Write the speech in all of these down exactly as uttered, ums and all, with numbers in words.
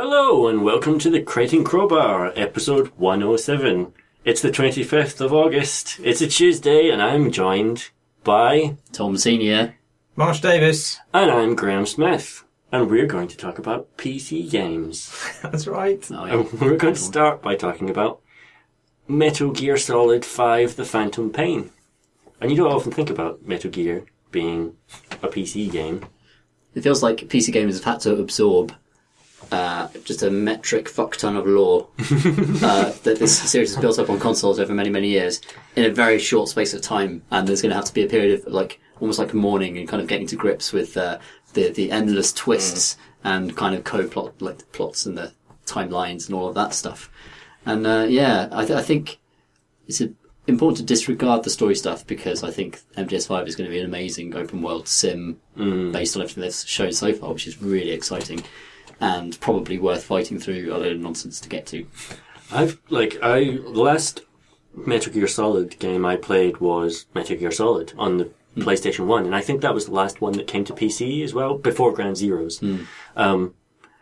Hello and welcome to the Creating Crowbar, episode one oh seven. It's the twenty-fifth of August, it's a Tuesday, and I'm joined by... Tom Senior Marsh Davis. And I'm Graham Smith. And we're going to talk about P C games. That's right. Oh, yeah. And we're going to start by talking about Metal Gear Solid five The Phantom Pain. And you don't often think about Metal Gear being a P C game. It feels like P C gamers have had to absorb uh, just a metric fuck ton of lore uh, that this series has built up on consoles over many, many years in a very short space of time. And there's going to have to be a period of like almost like mourning and kind of getting to grips with uh, the the endless twists mm. and kind of co-plot, like the plots and the timelines and all of that stuff. And uh, yeah, I, th- I think it's a important to disregard the story stuff because I think M G S five is going to be an amazing open world sim mm. based on everything they've shown so far, which is really exciting and probably worth fighting through a load of nonsense to get to. I've like I the last Metal Gear Solid game I played was Metal Gear Solid on the mm. PlayStation one, and I think that was the last one that came to P C as well before Ground Zeroes. Mm. Um,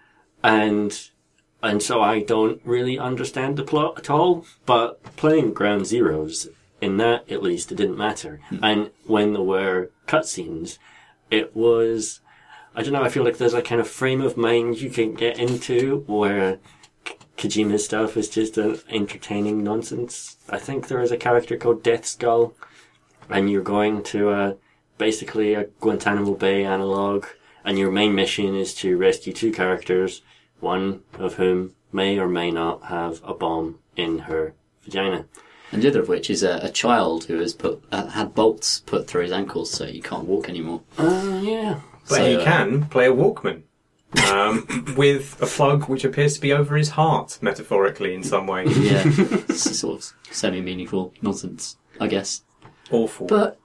and And so I don't really understand the plot at all, but playing Ground Zeroes, in that at least, it didn't matter. Mm. And when there were cutscenes, it was, I don't know, I feel like there's a kind of frame of mind you can get into where K- Kojima's stuff is just an entertaining nonsense. I think there is a character called Death Skull, and you're going to uh, basically a Guantanamo Bay analog, and your main mission is to rescue two characters, one of whom may or may not have a bomb in her vagina. And the other of which is a, a child who has put uh, had bolts put through his ankles so he can't walk anymore. Uh, yeah. But so, he uh, can play a Walkman um, with a plug which appears to be over his heart, metaphorically in some way. Yeah, it's sort of semi-meaningful nonsense, I guess. Awful. But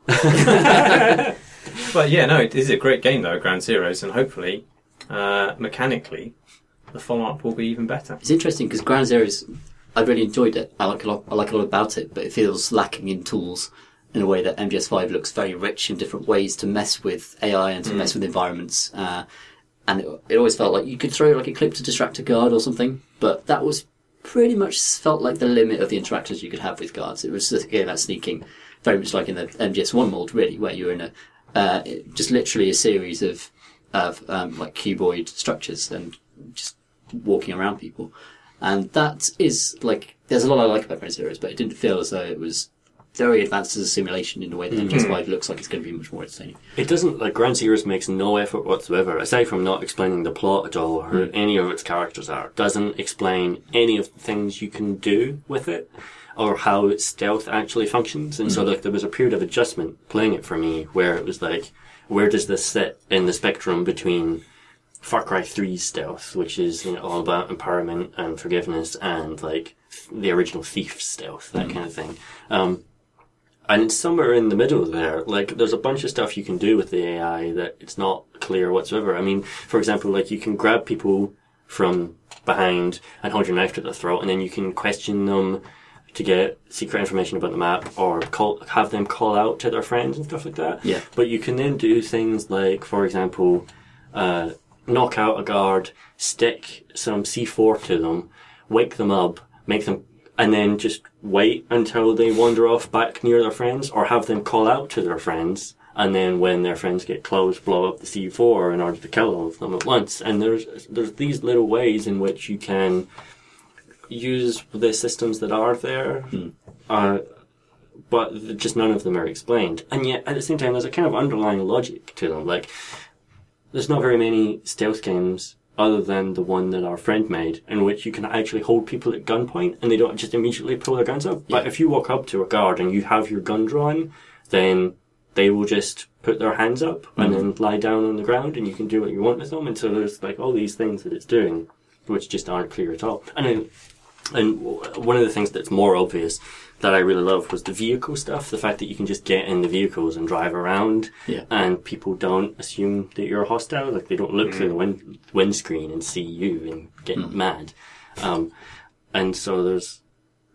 but yeah, no, it is a great game though, Ground Zeroes, and hopefully, uh, mechanically, the follow-up will be even better. It's interesting because Ground Zeroes, I really enjoyed it. I like a lot. I like a lot about it, but it feels lacking in tools in a way that M G S five looks very rich in different ways to mess with A I and to mm. mess with environments. Uh, and it, it always felt like you could throw like a clip to distract a guard or something, but that was pretty much felt like the limit of the interactions you could have with guards. It was just, again, that sneaking, very much like in the M G S one mold, really, where you're in a uh, just literally a series of of um, like cuboid structures and just walking around people. And that is, like, there's a lot I like about Ground Zeroes, but it didn't feel as though it was very advanced as a simulation in the way that mm-hmm. M G S five looks like it's going to be much more entertaining. It doesn't, like, Ground Zeroes makes no effort whatsoever, aside from not explaining the plot at all, or who mm. any of its characters are. Doesn't explain any of the things you can do with it, or how its stealth actually functions. And mm. so, like, there was a period of adjustment playing it for me, where it was like, where does this sit in the spectrum between Far Cry three's stealth, which is, you know, all about empowerment and forgiveness, and like the original Thief stealth, that mm. kind of thing. Um, and it's somewhere in the middle there. Like, there's a bunch of stuff you can do with the A I that it's not clear whatsoever. I mean, for example, like you can grab people from behind and hold your knife to their throat, and then you can question them to get secret information about the map, or call, have them call out to their friends and stuff like that. Yeah. But you can then do things like, for example, uh, knock out a guard, stick some C four to them, wake them up, make them, and then just wait until they wander off back near their friends, or have them call out to their friends, and then when their friends get close, blow up the C four in order to kill all of them at once. And there's there's these little ways in which you can use the systems that are there, mm. uh, but just none of them are explained. And yet, at the same time, there's a kind of underlying logic to them. Like, there's not very many stealth games other than the one that our friend made, in which you can actually hold people at gunpoint and they don't just immediately pull their guns up. Yeah. But if you walk up to a guard and you have your gun drawn, then they will just put their hands up mm-hmm. and then lie down on the ground, and you can do what you want with them. And so there's like all these things that it's doing, which just aren't clear at all. And then, and one of the things that's more obvious that I really loved was the vehicle stuff. The fact that you can just get in the vehicles and drive around, yeah. and people don't assume that you're hostile. Like, they don't look mm. through the wind, windscreen and see you and get mm. mad. Um, and so there's,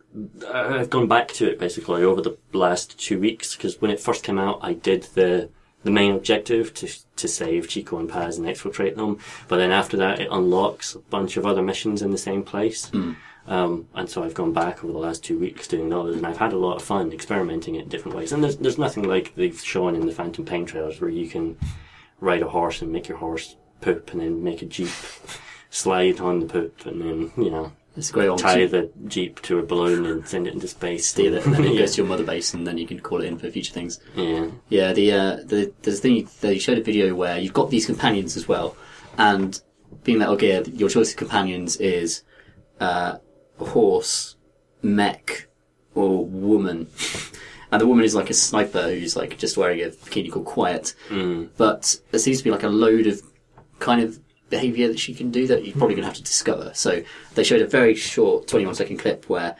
I've gone back to it basically over the last two weeks, because when it first came out, I did the the main objective to to save Chico and Paz and exfiltrate them. But then after that, it unlocks a bunch of other missions in the same place. Mm. Um, and so I've gone back over the last two weeks doing those, and I've had a lot of fun experimenting in different ways. And there's there's nothing like they've shown in the Phantom Pain trailers where you can ride a horse and make your horse poop, and then make a jeep slide on the poop, and then you know It's a great old tie the jeep to a balloon and send it into space. steal it, and then it yeah. goes to your mother base, and then you can call it in for future things. Yeah. Yeah, the uh, the there's a thing they showed a video where you've got these companions as well, and being Metal Gear, your choice of companions is uh, horse, mech, or woman. And the woman is like a sniper who's like just wearing a bikini called Quiet. Mm. But there seems to be like a load of kind of behaviour that she can do that you're probably going to have to discover. So they showed a very short twenty-one second clip where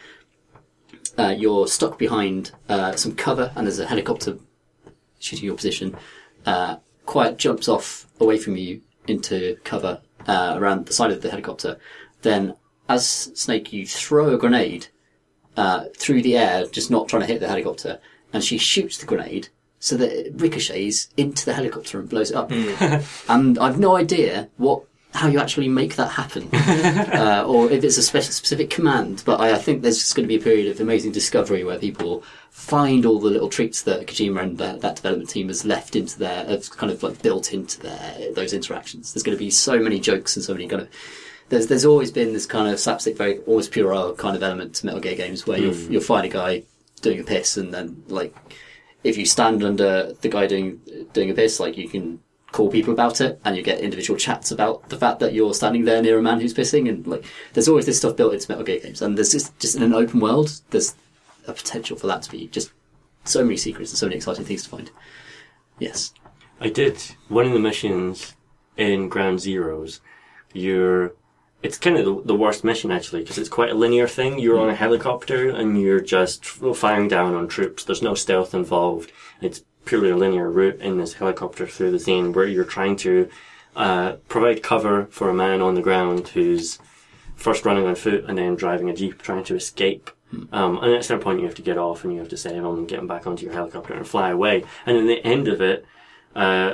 uh, you're stuck behind uh, some cover and there's a helicopter shooting your position. Uh, Quiet jumps off away from you into cover uh, around the side of the helicopter. Then, as Snake, you throw a grenade uh, through the air, just not trying to hit the helicopter, and she shoots the grenade so that it ricochets into the helicopter and blows it up. Mm. And I've no idea what how you actually make that happen, uh, or if it's a special specific command. But I, I think there's just going to be a period of amazing discovery where people find all the little treats that Kojima and that, that development team has left into their, have kind of like built into their those interactions. There's going to be so many jokes and so many kind of. There's there's always been this kind of slapstick, very almost puerile kind of element to Metal Gear games where mm. you'll you'll find a guy doing a piss, and then like if you stand under the guy doing doing a piss, like you can call people about it, and you get individual chats about the fact that you're standing there near a man who's pissing, and like there's always this stuff built into Metal Gear games, and there's just just in an open world, there's a potential for that to be just so many secrets and so many exciting things to find. Yes, I did one of the missions in Ground Zeroes. You're It's kind of the, the worst mission, actually, because it's quite a linear thing. You're on a helicopter, and you're just firing down on troops. There's no stealth involved. It's purely a linear route in this helicopter through the scene where you're trying to uh, provide cover for a man on the ground who's first running on foot and then driving a jeep trying to escape. Um, and at some point you have to get off and you have to save him and get him back onto your helicopter and fly away. And in the end of it, uh,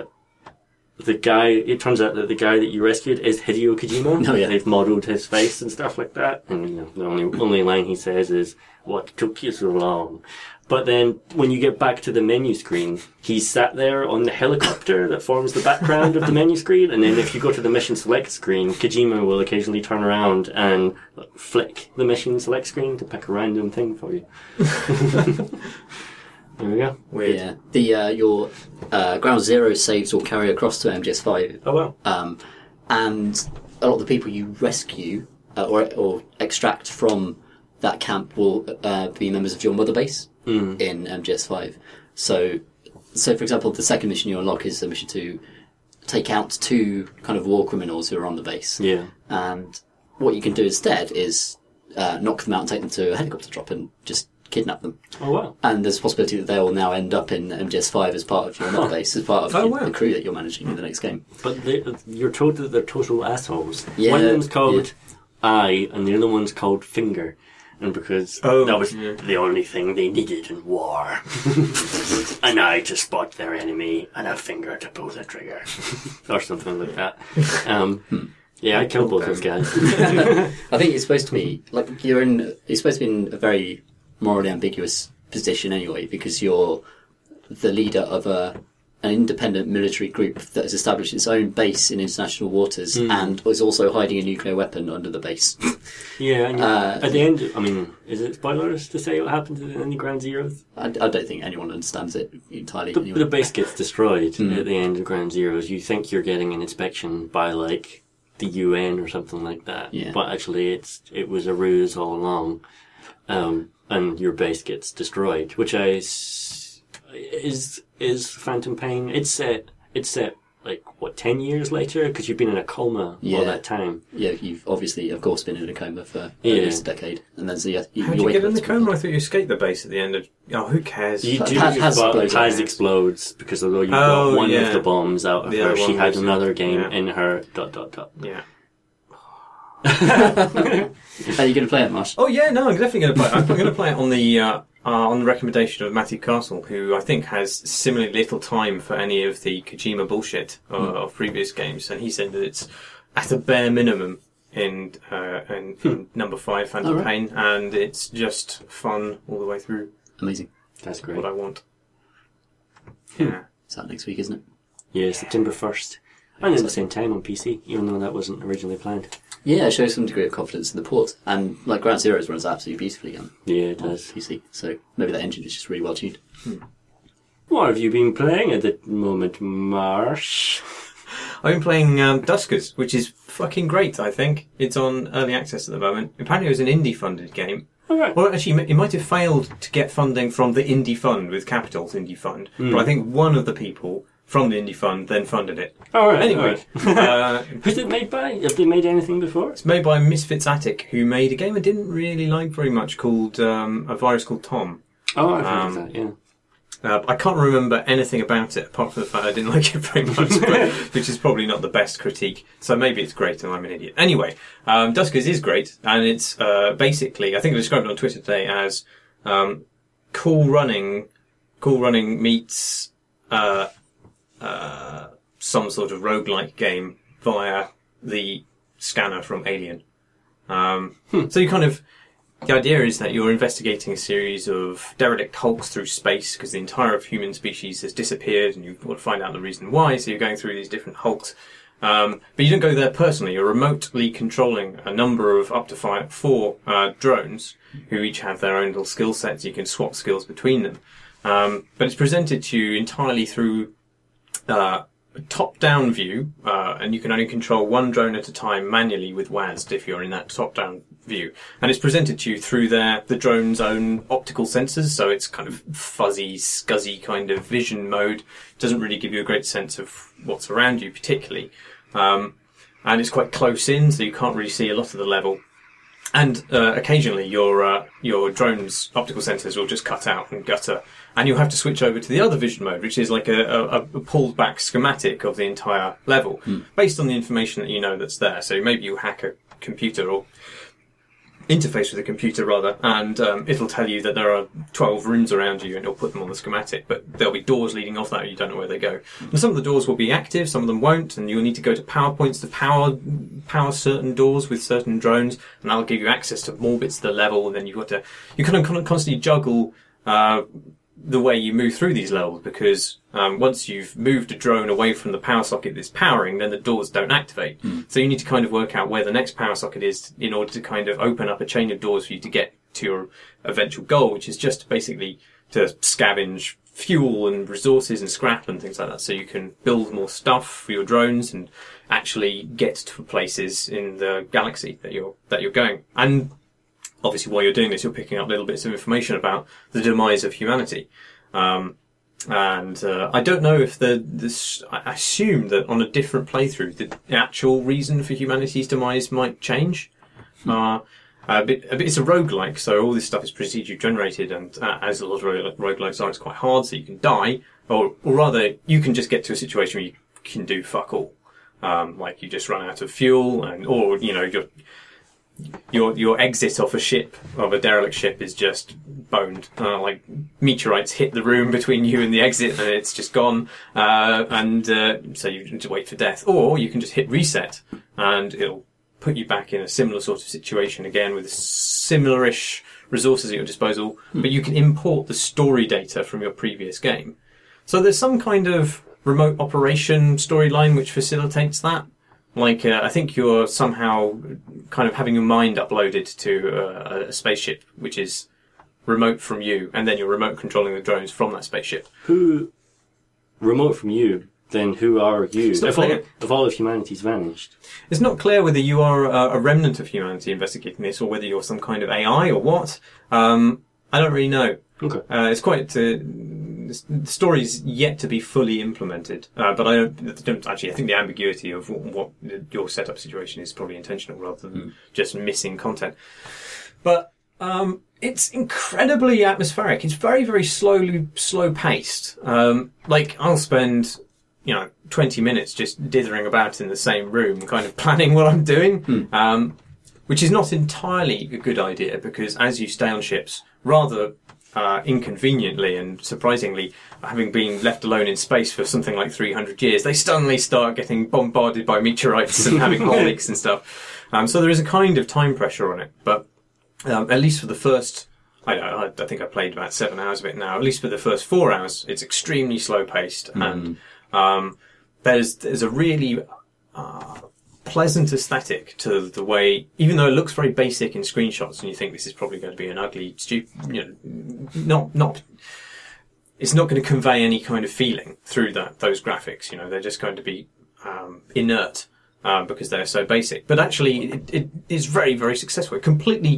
the guy, it turns out that the guy that you rescued is Hideo Kojima. Oh, yeah. They've modelled his face and stuff like that. And you know, the only, only line he says is, "What took you so long?" But then, when you get back to the menu screen, he's sat there on the helicopter that forms the background of the menu screen, and then if you go to the mission select screen, Kojima will occasionally turn around and flick the mission select screen to pick a random thing for you. There we go. Weird. yeah. The uh, your uh, Ground Zero saves will carry across to M G S five. Oh wow. Um, and a lot of the people you rescue uh, or or extract from that camp will uh, be members of your mother base Mm. in M G S five. So, so for example, the second mission you unlock is a mission to take out two kind of war criminals who are on the base. Yeah. And what you can do instead is uh, knock them out and take them to a helicopter drop and just kidnap them. Oh wow. And there's a possibility that they will now end up in M G S five as part of your mother base, as part of Oh, your, wow. the crew that you're managing in the next game. But they, you're told that they're total assholes. Yeah, One of them's called yeah. Eye, and the other one's called Finger. And because Oh, that was yeah. the only thing they needed in war. An eye to spot their enemy, and a finger to pull the trigger. Or something like that. Um, yeah, I killed both those guys. I think it's supposed to be like you're in. You're supposed to be in a very morally ambiguous position anyway, because you're the leader of a an independent military group that has established its own base in international waters Mm. and is also hiding a nuclear weapon under the base. Yeah, and Uh, at the end, I mean, is it spoilers to say what happens in the Ground Zeroes? I, I don't think anyone understands it entirely. The, anyway. the base gets destroyed Mm. at the end of Ground Zeroes. You think you're getting an inspection by, like, the U N or something like that. Yeah. But actually, it's it was a ruse all along. Um, and your base gets destroyed, which I s- is is Phantom Pain. It's set. It's set like what ten years later because you've been in a coma Yeah. all that time. Yeah, you've obviously, of course, been in a coma for Yeah. at least a decade, and then so yeah, you, How did you you wake get up in the to- coma? I thought you escaped the base at the end of... Oh, who cares? You But do, Paz- Paz but explodes. Paz explodes because although you Oh, got one yeah. of the bombs out of The her, other she one had was- another game yeah. in her. Dot dot dot. Yeah. Are you going to play it, Marsh? Oh, yeah, no, I'm definitely going to play it. I'm going to play it on the uh, uh, on the recommendation of Matthew Castle, who I think has similarly little time for any of the Kojima bullshit uh, mm. of previous games, and he said that it's at a bare minimum in, uh, in, hmm. in number five, Phantom oh, right. Pain, and it's just fun all the way through. Amazing. That's great. What I want. Hmm. Yeah. It's out next week, isn't it? Yeah, September first. And at the same time on P C, even though that wasn't originally planned. Yeah, it shows some degree of confidence in the port. And like Ground Zeroes runs absolutely beautifully on yeah, it does. P C. So maybe that engine is just really well tuned. Hmm. What have you been playing at the moment, Marsh? I've been playing um, Duskers, which is fucking great, I think. It's on early access at the moment. Apparently it was an indie-funded game. Oh, right. Well, actually, it might have failed to get funding from the Indie Fund, with capitals Indie Fund. Mm. But I think one of the people from the Indie Fund then funded it. Oh, right. Anyway. Right. uh, Who's it made by? Have they made anything before? It's made by Misfits Attic, who made a game I didn't really like very much called um, A Virus Called Tom. Oh, I've heard um, of that, yeah. Uh, I can't remember anything about it apart from the fact I didn't like it very much, but, which is probably not the best critique. So maybe it's great and I'm an idiot. Anyway, um, Duskers is great, and it's uh, basically, I think I described it on Twitter today as um, cool running, cool running meets uh, uh, some sort of roguelike game via the scanner from Alien. Um, hmm. So you kind of... The idea is that you're investigating a series of derelict hulks through space because the entire of human species has disappeared and you want to find out the reason why, so you're going through these different hulks. Um, but you don't go there personally. You're remotely controlling a number of up to five, four uh, drones who each have their own little skill sets. You can swap skills between them. Um, but it's presented to you entirely through uh, a top-down view, uh, and you can only control one drone at a time manually with W A S D if you're in that top-down view. And it's presented to you through their, the drone's own optical sensors, so it's kind of fuzzy, scuzzy kind of vision mode. Doesn't really give you a great sense of what's around you particularly. Um, and it's quite close in, so you can't really see a lot of the level. And uh, occasionally your uh, your drone's optical sensors will just cut out and gutter, and you'll have to switch over to the other vision mode, which is like a, a, a pulled back schematic of the entire level, hmm. based on the information that you know that's there. So maybe you hack a computer or interface with a computer rather, and um, it'll tell you that there are twelve rooms around you, and it'll put them on the schematic. But there'll be doors leading off that, and you don't know where they go. And some of the doors will be active, some of them won't, and you'll need to go to power points to power power certain doors with certain drones, and that'll give you access to more bits of the level. And then you've got to you kind of constantly juggle uh, the way you move through these levels, because um, once you've moved a drone away from the power socket that's powering, then the doors don't activate. Mm. So you need to kind of work out where the next power socket is in order to kind of open up a chain of doors for you to get to your eventual goal, which is just basically to scavenge fuel and resources and scrap and things like that, so you can build more stuff for your drones and actually get to places in the galaxy that you're that you're going. And obviously, while you're doing this, you're picking up little bits of information about the demise of humanity. Um, and uh, I don't know if the this. I assume that on a different playthrough, the actual reason for humanity's demise might change. Uh, a bit, a bit, it's a roguelike, so all this stuff is procedure generated, and uh, as a lot of roguelikes are, it's quite hard, so you can die, or, or rather, you can just get to a situation where you can do fuck all. Um, like you just run out of fuel, and or you know you're. Your your exit off a ship, of a derelict ship, is just boned. Uh, like meteorites hit the room between you and the exit, and it's just gone. Uh, and uh, so you need to wait for death, or you can just hit reset, and it'll put you back in a similar sort of situation again with similar-ish resources at your disposal. Hmm. But you can import the story data from your previous game. So there's some kind of remote operation storyline which facilitates that. Like, uh, I think you're somehow kind of having your mind uploaded to uh, a spaceship, which is remote from you, and then you're remote controlling the drones from that spaceship. Who, remote from you, then who are you? If all, if all of humanity's vanished. It's not clear whether you are a, a remnant of humanity investigating this, or whether you're some kind of A I, or what. Um, I don't really know. Okay. Uh, it's quite... Uh, the story's yet to be fully implemented, uh, but I don't, don't actually. I think the ambiguity of what, what your setup situation is probably intentional rather than mm. just missing content. But um, it's incredibly atmospheric. It's very, very slowly, slow paced. Um, like I'll spend, you know, twenty minutes just dithering about in the same room, kind of planning what I'm doing, mm. um, which is not entirely a good idea because as you stay on ships, rather uh, inconveniently and surprisingly, having been left alone in space for something like three hundred years, they suddenly start getting bombarded by meteorites and having hot leaks and stuff. Um, so there is a kind of time pressure on it, but um, at least for the first, I don't know, I think I played about seven hours of it now. At least for the first four hours, it's extremely slow paced, mm. and um, there's there's a really uh, pleasant aesthetic to the way, even though it looks very basic in screenshots, and you think this is probably going to be an ugly, stupid, you know, not not. It's not going to convey any kind of feeling through that those graphics. You know, they're just going to be um, inert uh, because they're so basic. But actually, it, it is very, very successful. It completely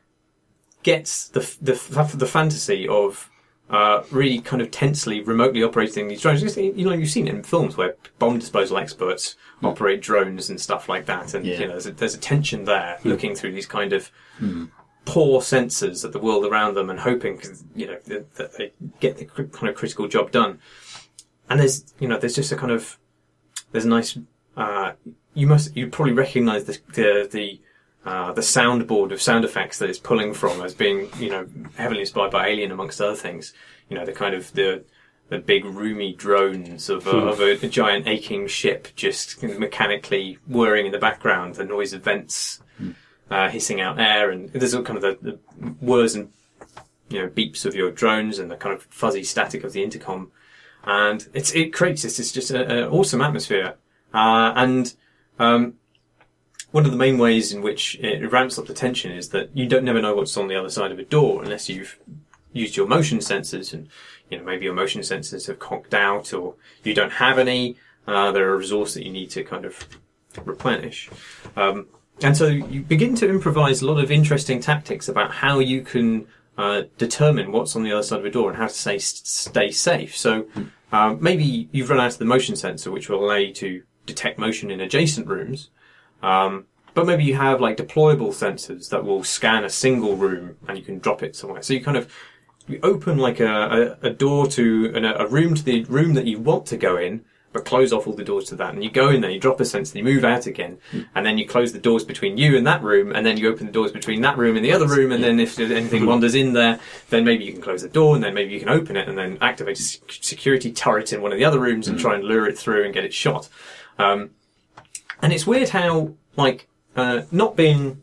gets the the the fantasy of uh, really kind of tensely, remotely operating these drones. You know, you've seen it in films where bomb disposal experts mm. operate drones and stuff like that, and yeah. you know, there's a, there's a tension there, mm. looking through these kind of mm. poor sensors at the world around them and hoping, you know, that, that they get the kind of critical job done. And there's, you know, there's just a kind of, there's a nice. Uh, you must, you probably recognise the the the. Uh, the soundboard of sound effects that it's pulling from as being, you know, heavily inspired by Alien, amongst other things. You know, the kind of the the big roomy drones of, a, of a, a giant aching ship just mechanically whirring in the background, the noise of vents uh, hissing out air, and there's all kind of the, the whirs and, you know, beeps of your drones and the kind of fuzzy static of the intercom, and it's it creates this it's just an awesome atmosphere, uh, and um, one of the main ways in which it ramps up the tension is that you don't never know what's on the other side of a door unless you've used your motion sensors, and you know, maybe your motion sensors have conked out or you don't have any. Uh, they're a resource that you need to kind of replenish. Um, and so you begin to improvise a lot of interesting tactics about how you can uh, determine what's on the other side of a door and how to say stay safe. So um, maybe you've run out of the motion sensor, which will allow you to detect motion in adjacent rooms. Um, but maybe you have like deployable sensors that will scan a single room and you can drop it somewhere. So you kind of, you open like a, a, a door to an, a room to the room that you want to go in, but close off all the doors to that. And you go in there, you drop a sensor, you move out again, mm. and then you close the doors between you and that room, and then you open the doors between that room and the other room, and yeah. then if anything wanders in there, then maybe you can close the door, and then maybe you can open it, and then activate a security turret in one of the other rooms and mm. try and lure it through and get it shot. Um, and it's weird how, like, Uh, not being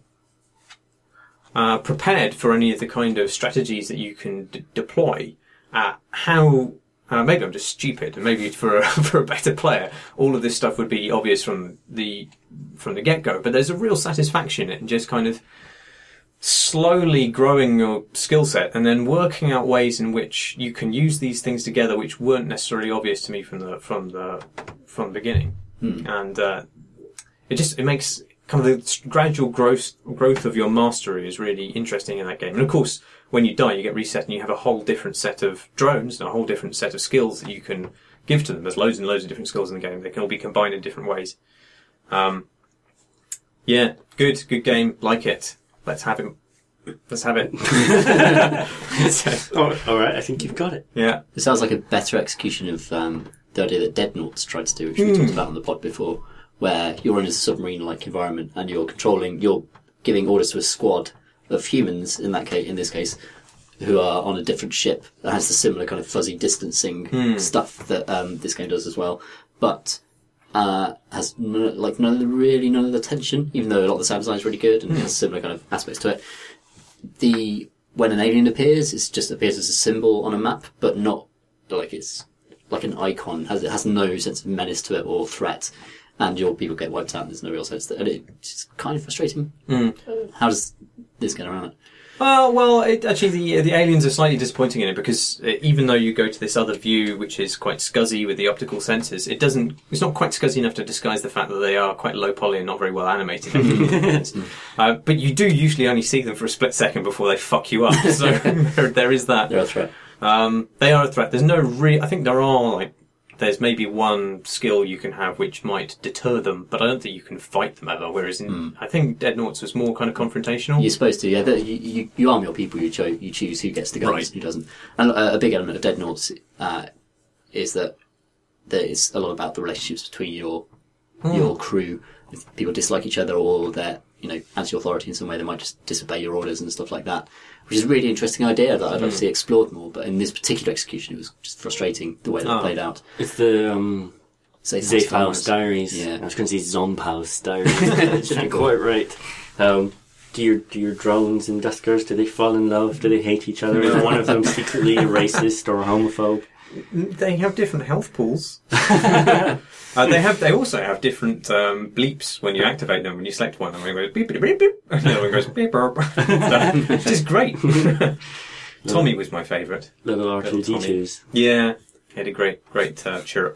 uh, prepared for any of the kind of strategies that you can d- deploy, uh, how uh, maybe I'm just stupid, and maybe for a, for a better player, all of this stuff would be obvious from the from the get go. But there's a real satisfaction in just kind of slowly growing your skill set and then working out ways in which you can use these things together, which weren't necessarily obvious to me from the from the from the beginning, hmm. and uh, it just it makes. Kind of the gradual growth growth of your mastery is really interesting in that game. And of course, when you die, you get reset and you have a whole different set of drones and a whole different set of skills that you can give to them. There's loads and loads of different skills in the game. They can all be combined in different ways. Um, yeah, good, good game. Like it. Let's have it. Let's have it. so, oh, all right, I think you've got it. Yeah. It sounds like a better execution of um, the idea that Dead Noughts tried to do, which we mm. talked about on the pod before, where you're in a submarine-like environment and you're controlling, you're giving orders to a squad of humans, in that case, in this case, who are on a different ship that has the similar kind of fuzzy distancing mm. stuff that um, this game does as well, but uh, has no, like none of the, really none of the tension, even though a lot of the sound design is really good and mm. has similar kind of aspects to it. The when an alien appears, it just appears as a symbol on a map, but not like it's like an icon. Has it has no sense of menace to it or threat. And your people get wiped out, and there's no real sense that, and it's kind of frustrating. Mm. How does this get around it? Uh, well, it, actually, the the aliens are slightly disappointing in it because uh, even though you go to this other view, which is quite scuzzy with the optical sensors, it doesn't. It's not quite scuzzy enough to disguise the fact that they are quite low poly and not very well animated. uh, but you do usually only see them for a split second before they fuck you up. So there, there is that. They're a threat. Um, they are a threat. There's no real. I think there are like. There's maybe one skill you can have which might deter them, but I don't think you can fight them ever. Whereas in, mm. I think Dead Noughts was more kind of confrontational. You're supposed to, yeah. The, you, you, you arm your people, you, cho- you choose who gets the guns right. and who doesn't. And uh, a big element of Dead Noughts uh, is that there is a lot about the relationships between your your crew. If people dislike each other or they're, you know, anti-authority in some way, they might just disobey your orders and stuff like that. Which is a really interesting idea that I'd like to see explored more. But in this particular execution, it was just frustrating the way that Oh. it played out. It's the um, Zaphos Zaphos Diaries. Yeah. I was going to say Zompaus Diaries. Not quite right. Um, do your do your drones and Duskers, do they fall in love? Do they hate each other? Is one of them secretly a racist or a homophobe? They have different health pools. uh, they have. They also have different um, bleeps when you activate them. When you select one, and one goes beep beep beep beep, and the other one goes beep beep. Which is great. Tommy was my favourite. Little R two D twos. Yeah, he had a great, great uh, chirrup.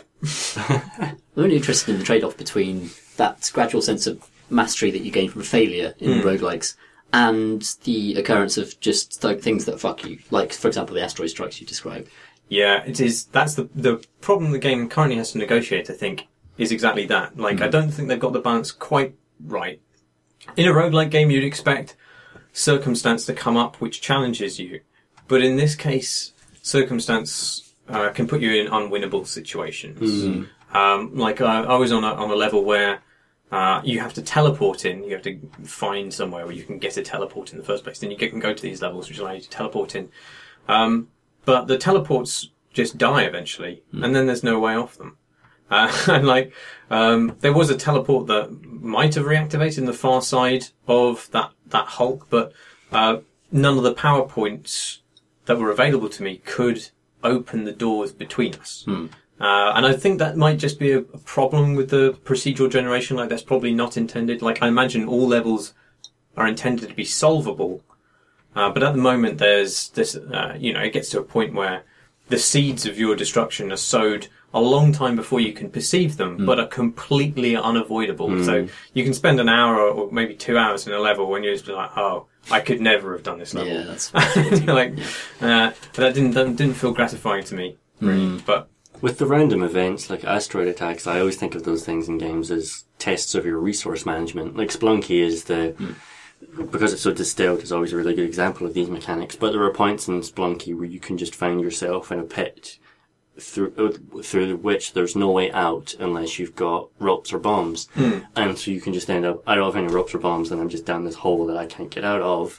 I'm really interested in the trade-off between that gradual sense of mastery that you gain from failure in Mm. roguelikes and the occurrence of just like things that fuck you. Like, for example, the asteroid strikes you described. Yeah, it is. That's the the problem the game currently has to negotiate. I think is exactly that. Like, I don't think they've got the balance quite right. In a roguelike game, you'd expect circumstance to come up which challenges you, but in this case, circumstance uh, can put you in unwinnable situations. Um, like I, I was on a on a level where uh, you have to teleport in. You have to find somewhere where you can get a teleport in the first place. Then you can go to these levels which allow you to teleport in. Um, But the teleports just die eventually, and then there's no way off them. Uh, and like, um, there was a teleport that might have reactivated in the far side of that, that hulk, but uh, none of the power points that were available to me could open the doors between us. Hmm. Uh, and I think that might just be a, a problem with the procedural generation. Like, that's probably not intended. Like, I imagine all levels are intended to be solvable. Uh, but at the moment, there's this, uh, you know, it gets to a point where the seeds of your destruction are sowed a long time before you can perceive them, Mm. but are completely unavoidable. Mm. So you can spend an hour or maybe two hours in a level when you're just like, oh, I could never have done this level. Yeah, that's like, uh, but that didn't, that didn't feel gratifying to me, really. Mm. But With the random events like asteroid attacks, I always think of those things in games as tests of your resource management. Like Splunky is the... Mm. Because it's so distilled, is always a really good example of these mechanics. But there are points in Splunky where you can just find yourself in a pit through through which there's no way out unless you've got ropes or bombs. Mm. And so you can just end up, I don't have any ropes or bombs, and I'm just down this hole that I can't get out of.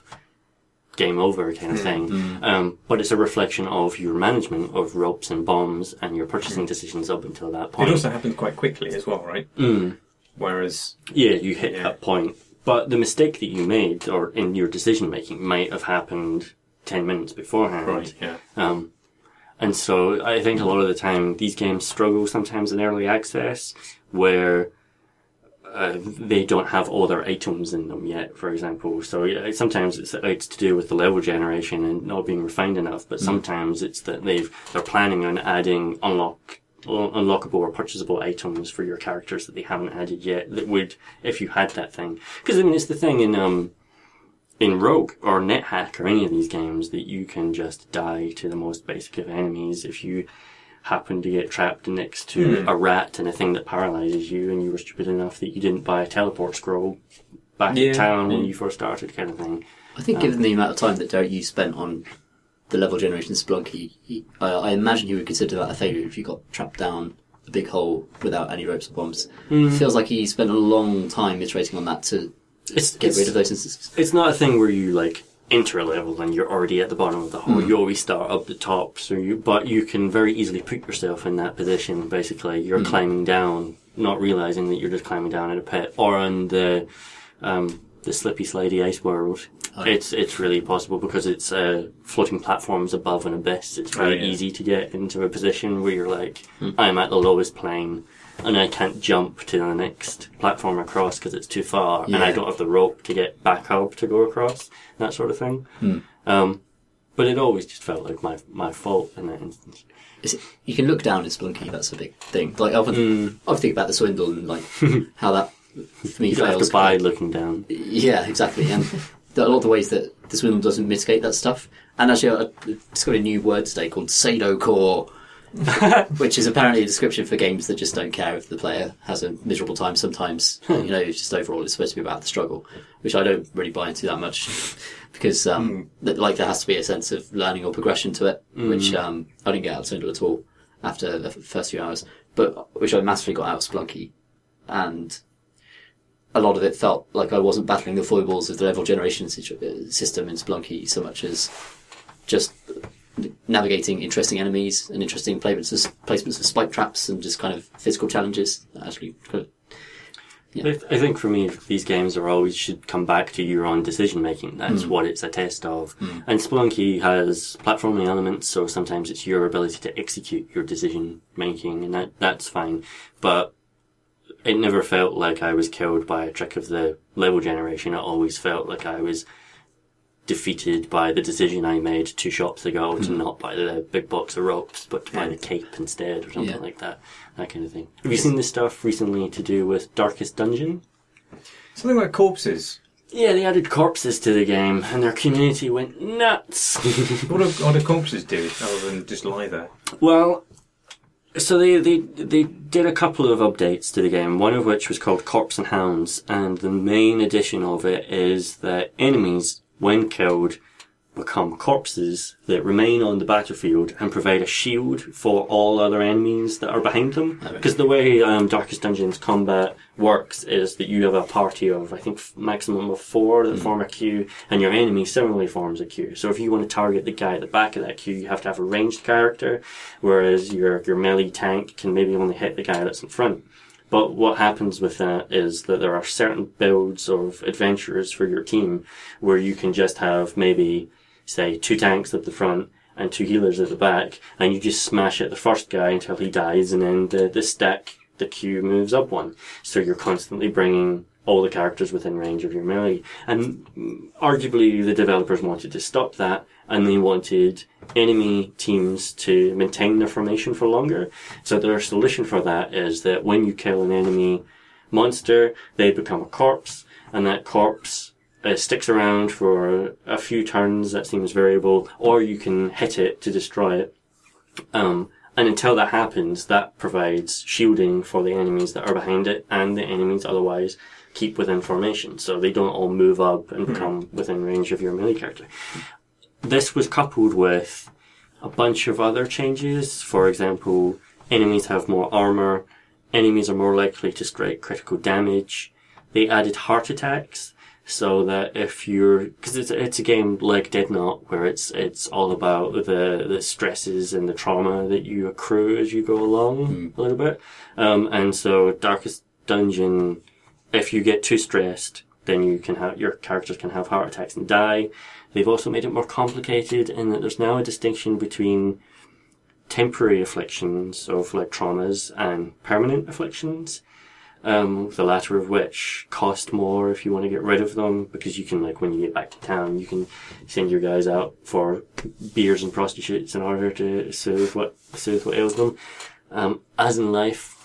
Game over kind of thing. Mm. Um, but it's a reflection of your management of ropes and bombs and your purchasing decisions up until that point. it also happens quite quickly as well, right? Mm. Whereas, Yeah, you hit Yeah. that point. But the mistake that you made, or in your decision making, might have happened ten minutes beforehand. right, yeah. Um, and so I think a lot of the time these games struggle sometimes in early access where uh, they don't have all their items in them yet, for example. So yeah, sometimes it's, it's to do with the level generation and not being refined enough, but sometimes it's that they've, they're planning on adding unlock unlockable or purchasable items for your characters that they haven't added yet that would, if you had that thing. Because, I mean, it's the thing in, um, in Rogue or NetHack or any of these games that you can just die to the most basic of enemies if you happen to get trapped next to Mm. a rat and a thing that paralyzes you and you were stupid enough that you didn't buy a teleport scroll back Yeah. in town when Mm. you first started kind of thing. I think given the amount of time that Derek you spent on the level generation Splunky, he, I, I imagine he would consider that a failure if you got trapped down a big hole without any ropes or bombs. Mm. Feels like he spent a long time iterating on that to It's- get it's- rid of those instances. It's not a thing where you like enter a level and you're already at the bottom of the hole. Mm. You always start up the top, so you but you can very easily put yourself in that position. Basically, you're Mm. climbing down, not realizing that you're just climbing down in a pit, or on the um, the slippy slidey ice world. Oh, yeah. It's it's really possible because it's uh, floating platforms above an abyss. It's very Oh, yeah. easy to get into a position where you're like, Mm. I'm at the lowest plane. And I can't jump to the next platform across because it's too far, and I Yeah. don't have the rope to get back up to go across, that sort of thing. Hmm. Um, but it always just felt like my my fault in that instance. Is it, you can look down at Splunky, that's a big thing. Like, I often, Mm. I often think about the swindle and like how that for me You don't have fails. to buy looking down. Yeah, exactly. And there are a lot of the ways that the swindle doesn't mitigate that stuff. And actually, I discovered a new word today called Sadocore, which is apparently a description for games that just don't care if the player has a miserable time sometimes. You know, it's just overall it's supposed to be about the struggle, which I don't really buy into that much because, um, that, like, there has to be a sense of learning or progression to it, which um, I didn't get out of Swindle at all after the f- first few hours, but which I massively got out of Splunky. and a lot of it felt like I wasn't battling the foibles of the level generation situ- system in Spelunky so much as just navigating interesting enemies and interesting placements of, placements of spike traps and just kind of physical challenges that actually kind of, yeah. I, th- I think for me, these games are always should come back to your own decision making. That's Mm. what it's a test of. Mm. And Spelunky has platforming elements, so sometimes it's your ability to execute your decision making, and that that's fine. But it never felt like I was killed by a trick of the level generation. It always felt like I was defeated by the decision I made two shops ago mm. to not buy the big box of ropes, but to buy the cape instead, or something Yeah. like that. That kind of thing. Have you seen this stuff recently to do with Darkest Dungeon? Something like corpses. Yeah, they added corpses to the game, and their community went nuts. What do, what do corpses do, other than just lie there? Well, so they, they they did a couple of updates to the game, one of which was called Corpse and Hounds, and the main addition of it is that enemies, when killed, become corpses that remain on the battlefield and provide a shield for all other enemies that are behind them. Because Okay. the way um, Darkest Dungeon's combat works is that you have a party of, I think, f- maximum of four that mm. form a queue, and your enemy similarly forms a queue. So if you want to target the guy at the back of that queue, you have to have a ranged character, whereas your, your melee tank can maybe only hit the guy that's in front. But what happens with that is that there are certain builds of adventurers for your team where you can just have maybe, say, two tanks at the front and two healers at the back, and you just smash at the first guy until he dies, and then the, the stack, the queue moves up one. So you're constantly bringing all the characters within range of your melee. And arguably the developers wanted to stop that, and they wanted enemy teams to maintain their formation for longer. So their solution for that is that when you kill an enemy monster, they become a corpse, and that corpse uh, sticks around for a few turns. That seems variable, or you can hit it to destroy it. Um, and until that happens, that provides shielding for the enemies that are behind it, and the enemies otherwise keep within formation, so they don't all move up and become mm-hmm. within range of your melee character. This was coupled with a bunch of other changes. For example, enemies have more armor, enemies are more likely to strike critical damage. They added heart attacks, so that if you're, because it's it's a game like Dead Knot, where it's it's all about the the stresses and the trauma that you accrue as you go along mm. a little bit, um, and so Darkest Dungeon, if you get too stressed, then you can have, your characters can have heart attacks and die. They've also made it more complicated in that there's now a distinction between temporary afflictions of like traumas and permanent afflictions. Um, the latter of which cost more if you want to get rid of them, because you can, like, when you get back to town, you can send your guys out for beers and prostitutes in order to soothe what, soothe what ails them. Um, as in life.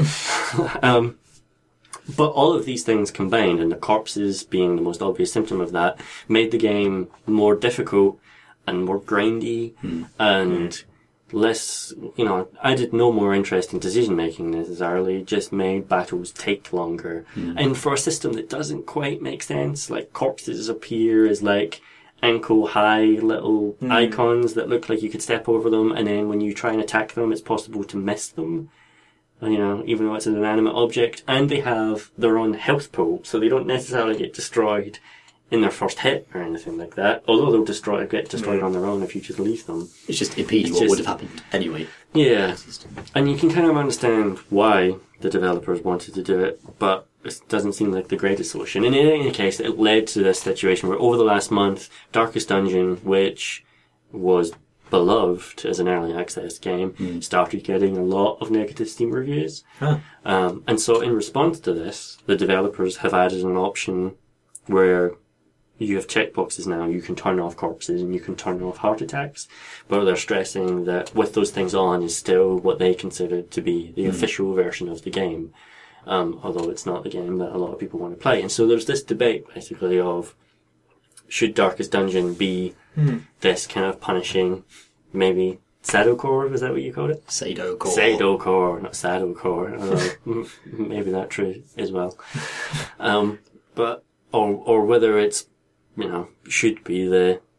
um, But all of these things combined, and the corpses being the most obvious symptom of that, made the game more difficult and more grindy mm. and mm. less, you know, added no more interesting decision making necessarily, just made battles take longer. Mm. And for a system that doesn't quite make sense, like corpses appear as like ankle high little mm. icons that look like you could step over them, and then when you try and attack them, it's possible to miss them. You know, even though it's an inanimate object, and they have their own health pool, so they don't necessarily get destroyed in their first hit or anything like that. Although they'll destroy, get destroyed mm. on their own if you just leave them. It's just impeding what just, would have happened anyway. Yeah, and you can kind of understand why the developers wanted to do it, but it doesn't seem like the greatest solution. And in any case, it led to this situation where over the last month, Darkest Dungeon, which was beloved as an early access game, mm. started getting a lot of negative Steam reviews. Huh. Um, and so in response to this, the developers have added an option where you have checkboxes now. You can turn off corpses and you can turn off heart attacks, but they're stressing that with those things on is still what they consider to be the mm. official version of the game, um, although it's not the game that a lot of people want to play. And so there's this debate basically of, should Darkest Dungeon be mm. this kind of punishing, maybe Sadocore, was that what you called it? Sadocore. Sadocore, not Sadocore. Uh, maybe that's true as well. Um, but, or, or whether it's, you know, should be the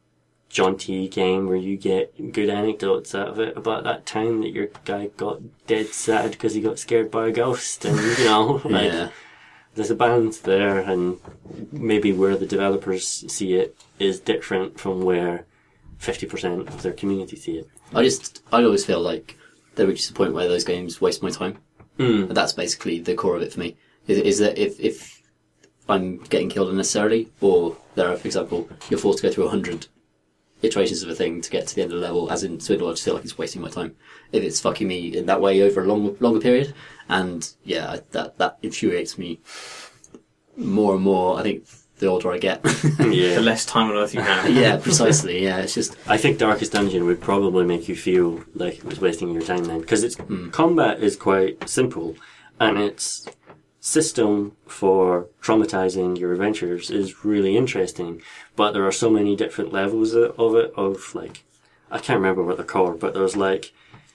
jaunty game where you get good anecdotes out of it about that time that your guy got dead sad because he got scared by a ghost, and you know, like, Yeah. there's a balance there, and maybe where the developers see it is different from where fifty percent of their community see it. I just, I always feel like there reaches a point where those games waste my time. Mm. And that's basically the core of it for me. Is, is that if, if I'm getting killed unnecessarily, or there are, for example, you're forced to go through a hundred iterations of a thing to get to the end of the level, as in Swindle, I just feel like it's wasting my time. If it's fucking me in that way over a long, longer period, and yeah, that that infuriates me more and more. I think the older I get, Yeah. The less time on earth you have. yeah, precisely. Yeah, it's just I think Darkest Dungeon would probably make you feel like it was wasting your time then, because its combat is quite simple, and its system for traumatizing your adventures is really interesting. But there are so many different levels of it. Of like, I can't remember what they're called, but there's like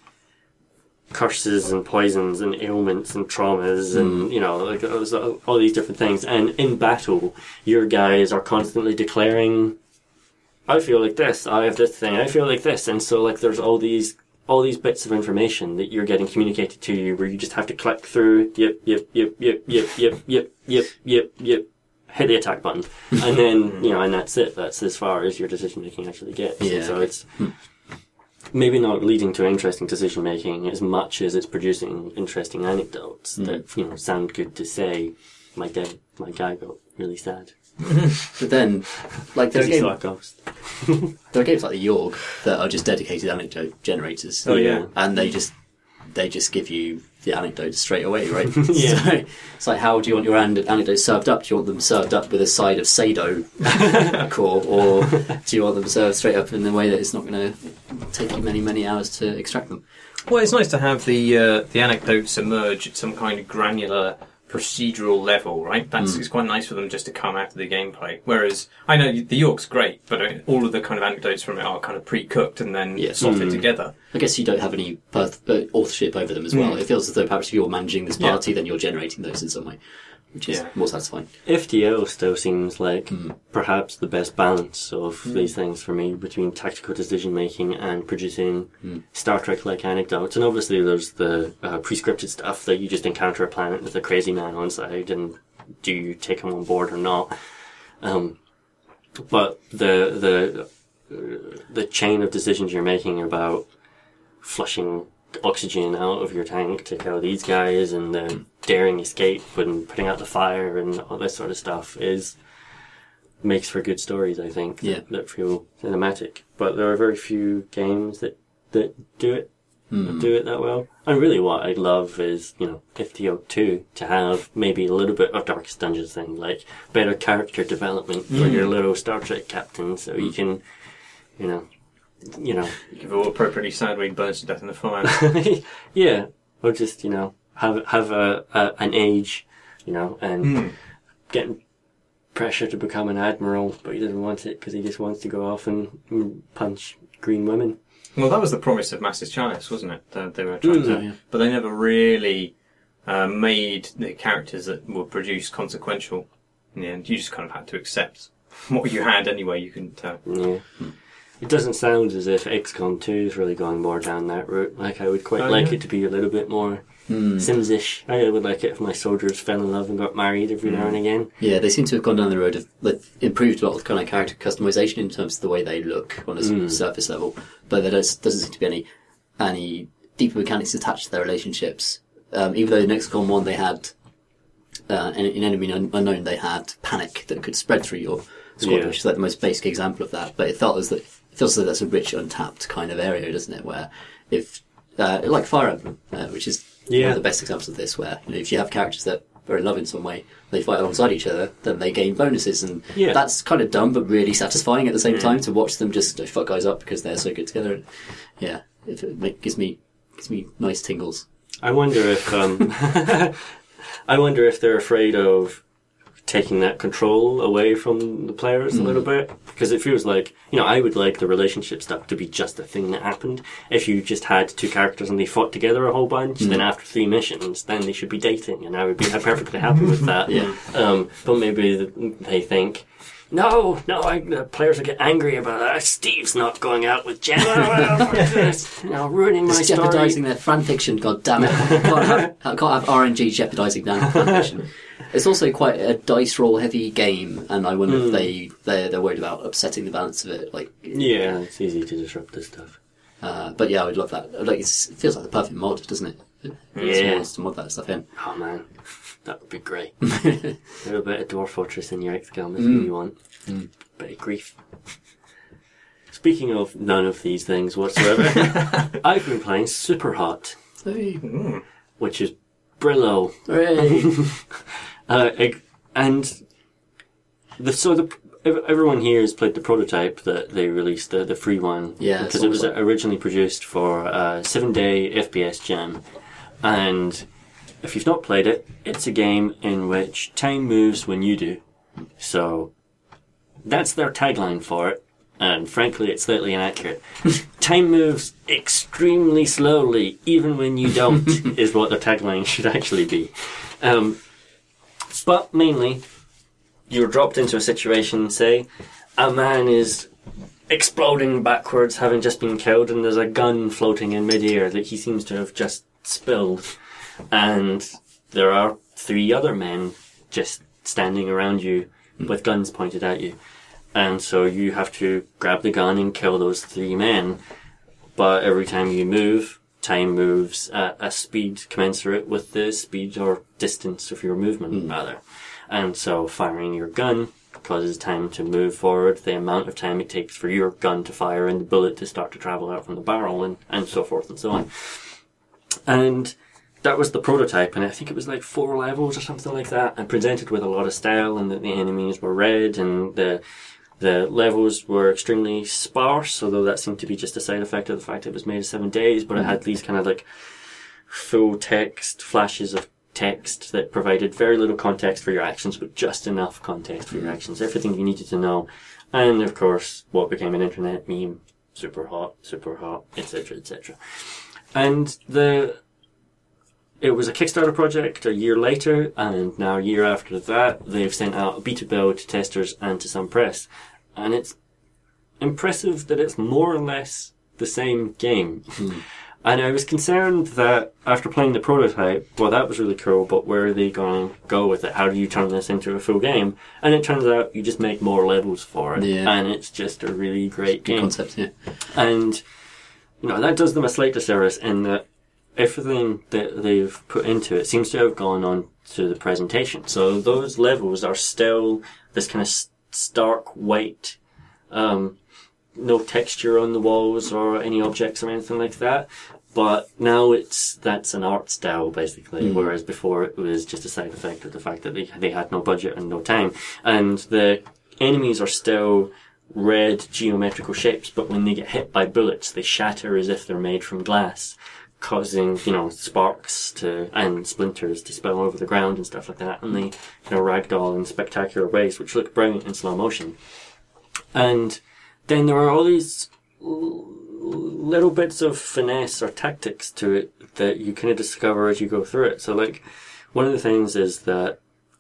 curses and poisons and ailments and traumas and, you know, like there's all these different things. And in battle, your guys are constantly declaring, I feel like this, I have this thing, I feel like this. And so like there's all these all these bits of information that you're getting communicated to you where you just have to click through, yep, yep, yep, yep, yep, yep, yep, yep, yep, yep, hit the attack button. And then, you know, and that's it. That's as far as your decision making actually gets. Yeah. And so it's maybe not leading to interesting decision making as much as it's producing interesting anecdotes Mm. that, you know, sound good to say. My dad, my guy got really sad. But then, like, there are, Because he games, saw a ghost. there are games like the Yorg that are just dedicated anecdote generators. Oh, yeah. And they just they just give you the anecdotes straight away, right? Yeah. So it's like, how do you want your an- anecdotes served up? Do you want them served up with a side of Sado core, or do you want them served straight up in a way that it's not going to take you many, many hours to extract them? Well, it's nice to have the uh, the anecdotes emerge at some kind of granular procedural level, right? That's it's quite nice for them just to come out of the gameplay. Whereas I know the York's great, but uh, all of the kind of anecdotes from it are kind of pre-cooked and then Yeah. slotted together. I guess you don't have any birth, uh, authorship over them as well. It feels as though perhaps if you're managing this Yeah. party, then you're generating those in some way, which is Yeah. more satisfying. F T O still seems like perhaps the best balance of these things for me between tactical decision making and producing Star Trek like anecdotes. And obviously there's the uh, pre-scripted stuff that you just encounter a planet with a crazy man on side and do you take him on board or not. Um, but the the uh, the chain of decisions you're making about flushing oxygen out of your tank to kill these guys and the daring escape and putting out the fire and all this sort of stuff is makes for good stories, I think, Yeah. that, that feel cinematic. But there are very few games that, that do it that do it that well. And really what I'd love is, you know, F T O two to have maybe a little bit of Darkest Dungeons thing, like better character development for your little Star Trek captain so you can, you know, you know, Give it all appropriately sad when he burns to death in the fire. yeah, or just, you know, have have a, a an age, you know, and getting pressure to become an admiral, but he doesn't want it because he just wants to go off and mm, punch green women. Well, that was the promise of Master's Chalice, wasn't it? That they were trying Mm, to, yeah. but they never really uh, made the characters that were produced consequential. In the end, you just kind of had to accept what you had anyway. You couldn't. Uh, Yeah. It doesn't sound as if X COM two is really going more down that route. Like, I would quite Oh, like yeah. it to be a little bit more Hmm. Sims-ish. I would like it if my soldiers fell in love and got married every now and again. Yeah, they seem to have gone down the road of like, improved a lot of kind of character customization in terms of the way they look on a sort of surface level, but there does, doesn't seem to be any any deeper mechanics attached to their relationships. Um, even though in X COM one they had uh, in, in Enemy Un- Unknown they had panic that could spread through your squad, Yeah. which is like the most basic example of that. But it felt as that it feels as though that's a rich, untapped kind of area, doesn't it? Where if uh, like Fire Emblem, uh, which is one Yeah. of the best examples of this, where you know, if you have characters that are in love in some way, they fight alongside each other, then they gain bonuses, and Yeah. that's kind of dumb but really satisfying at the same time to watch them just uh, fuck guys up because they're so good together. Yeah, it, it make- gives me gives me nice tingles. I wonder if um, I wonder if they're afraid of taking that control away from the players a little bit, because it feels like, you know, I would like the relationship stuff to be just a thing that happened. If you just had two characters and they fought together a whole bunch, then after three missions, then they should be dating, and I would be perfectly happy with that. Yeah. Um, but maybe they think, no, no, I, the players will get angry about that. Steve's not going out with Gemma. you know, ruining my It's story. jeopardising their fan fiction, god damn it. Can't have, can't have R N G jeopardising their fan fiction. It's also quite a dice roll heavy game, and I wonder Mm. if they, they're, they're worried about upsetting the balance of it. Like, Yeah, it's easy to disrupt this stuff. uh, But yeah, I would love that. Like, it's, it feels like the perfect mod, doesn't it? It's Yeah. wants to mod that stuff in. Oh man, that would be great. A little bit of Dwarf Fortress in your XCOM if you want. Mm. Bit of grief. Speaking of none of these things whatsoever, I've been playing Super Hot, Hey. Mm. which is Brillo. Hooray. Uh, eg- and the so the ev- everyone here has played the prototype that they released, the the free one, Yeah, because it's it was almost originally produced for a seven day F P S jam, and if you've not played it, it's a game in which time moves when you do. So that's their tagline for it, and frankly, it's slightly inaccurate. Time moves extremely slowly, even when you don't, is what their tagline should actually be. Um, but mainly, you're dropped into a situation, say, a man is exploding backwards, having just been killed, and there's a gun floating in midair that he seems to have just spilled. And there are three other men just standing around you with guns pointed at you. And so you have to grab the gun and kill those three men. But every time you move, time moves at a speed commensurate with the speed or distance of your movement, Mm. rather. And so firing your gun causes time to move forward, the amount of time it takes for your gun to fire and the bullet to start to travel out from the barrel, and, and so forth and so on. And that was the prototype, and I think it was like four levels or something like that, and presented with a lot of style, and that the enemies were red, and the the levels were extremely sparse, although that seemed to be just a side effect of the fact it was made in seven days, but it had these kind of like full text, flashes of text that provided very little context for your actions, but just enough context for your actions, everything you needed to know. And of course, what became an internet meme, super hot, super hot, et cetera, et cetera. And the It was a Kickstarter project a year later, and now a year after that, they've sent out a beta build to testers and to some press. And it's impressive that it's more or less the same game. Mm. And I was concerned that after playing the prototype, well, that was really cool, but where are they going to go with it? How do you turn this into a full game? And it turns out you just make more levels for it. Yeah. And it's just a really great Good game. concept, yeah. And, you know, that does them a slight disservice in that everything that they've put into it seems to have gone on to the presentation. So those levels are still this kind of stark white, um, no texture on the walls or any objects or anything like that. But now it's, that's an art style basically, Mm. whereas before it was just a side effect of the fact that they, they had no budget and no time. And the enemies are still red geometrical shapes, but when they get hit by bullets, they shatter as if they're made from glass, causing, you know, sparks to, and splinters to spill over the ground and stuff like that, and they, you know, ragdoll in spectacular ways, which look brilliant in slow motion. And then there are all these l- little bits of finesse or tactics to it that you kind of discover as you go through it. So, like, one of the things is that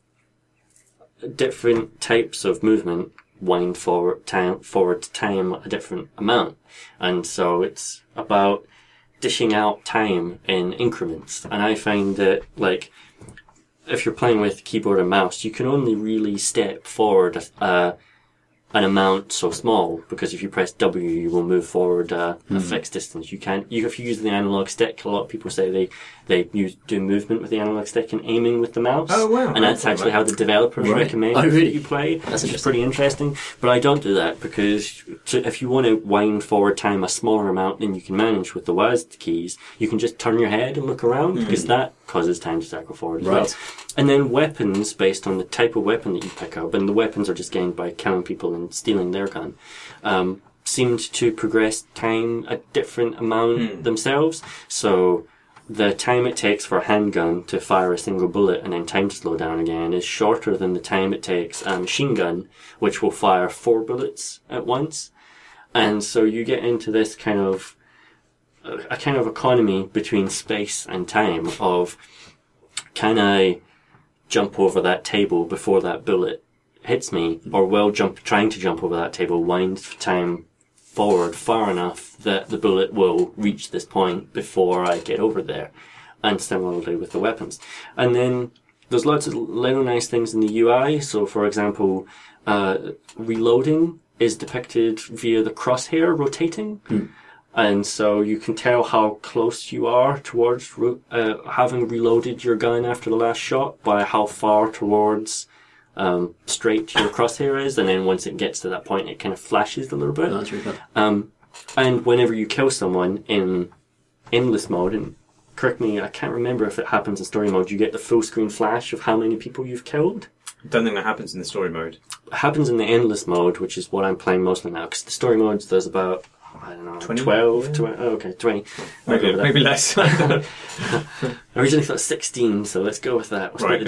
different types of movement wind forward time, forward time a different amount. And so it's about dishing out time in increments. And I find that, like, if you're playing with keyboard and mouse, you can only really step forward uh, an amount so small, because if you press W, you will move forward uh, a fixed distance. You can't. You, if you use the analog stick, a lot of people say they they use do movement with the analog stick and aiming with the mouse. Oh, wow. And that's I thought actually that. how the developers Right. recommend Oh, really? that you play. That's which is pretty interesting. But I don't do that, because to, if you want to wind forward time a smaller amount than you can manage with the W A S D keys, you can just turn your head and look around, because that causes time to cycle forward as well. Right. And then weapons, based on the type of weapon that you pick up, and the weapons are just gained by killing people and stealing their gun, um, seemed to progress time a different amount Mm. themselves. So the time it takes for a handgun to fire a single bullet and then time to slow down again is shorter than the time it takes a machine gun, which will fire four bullets at once. And so you get into this kind of, a kind of economy between space and time of, can I jump over that table before that bullet hits me, or while jump, trying to jump over that table, wind time forward far enough that the bullet will reach this point before I get over there. And similarly with the weapons. And then there's lots of little nice things in the U I. So, for example, uh, reloading is depicted via the crosshair rotating. Mm. And so you can tell how close you are towards re- uh, having reloaded your gun after the last shot by how far towards um, straight your crosshair is. And then once it gets to that point, it kind of flashes a little bit. Oh, that's really good. Um, and whenever you kill someone in endless mode, and correct me, I can't remember if it happens in story mode, you get the full screen flash of how many people you've killed. I don't think that happens in the story mode. It happens in the endless mode, which is what I'm playing mostly now, because the story modes, there's about, I don't know, twenty? twelve, Yeah. twenty, oh, okay, twenty. Maybe, I'll go with maybe that. less. I originally thought sixteen, so let's go with that. We'll split Right, the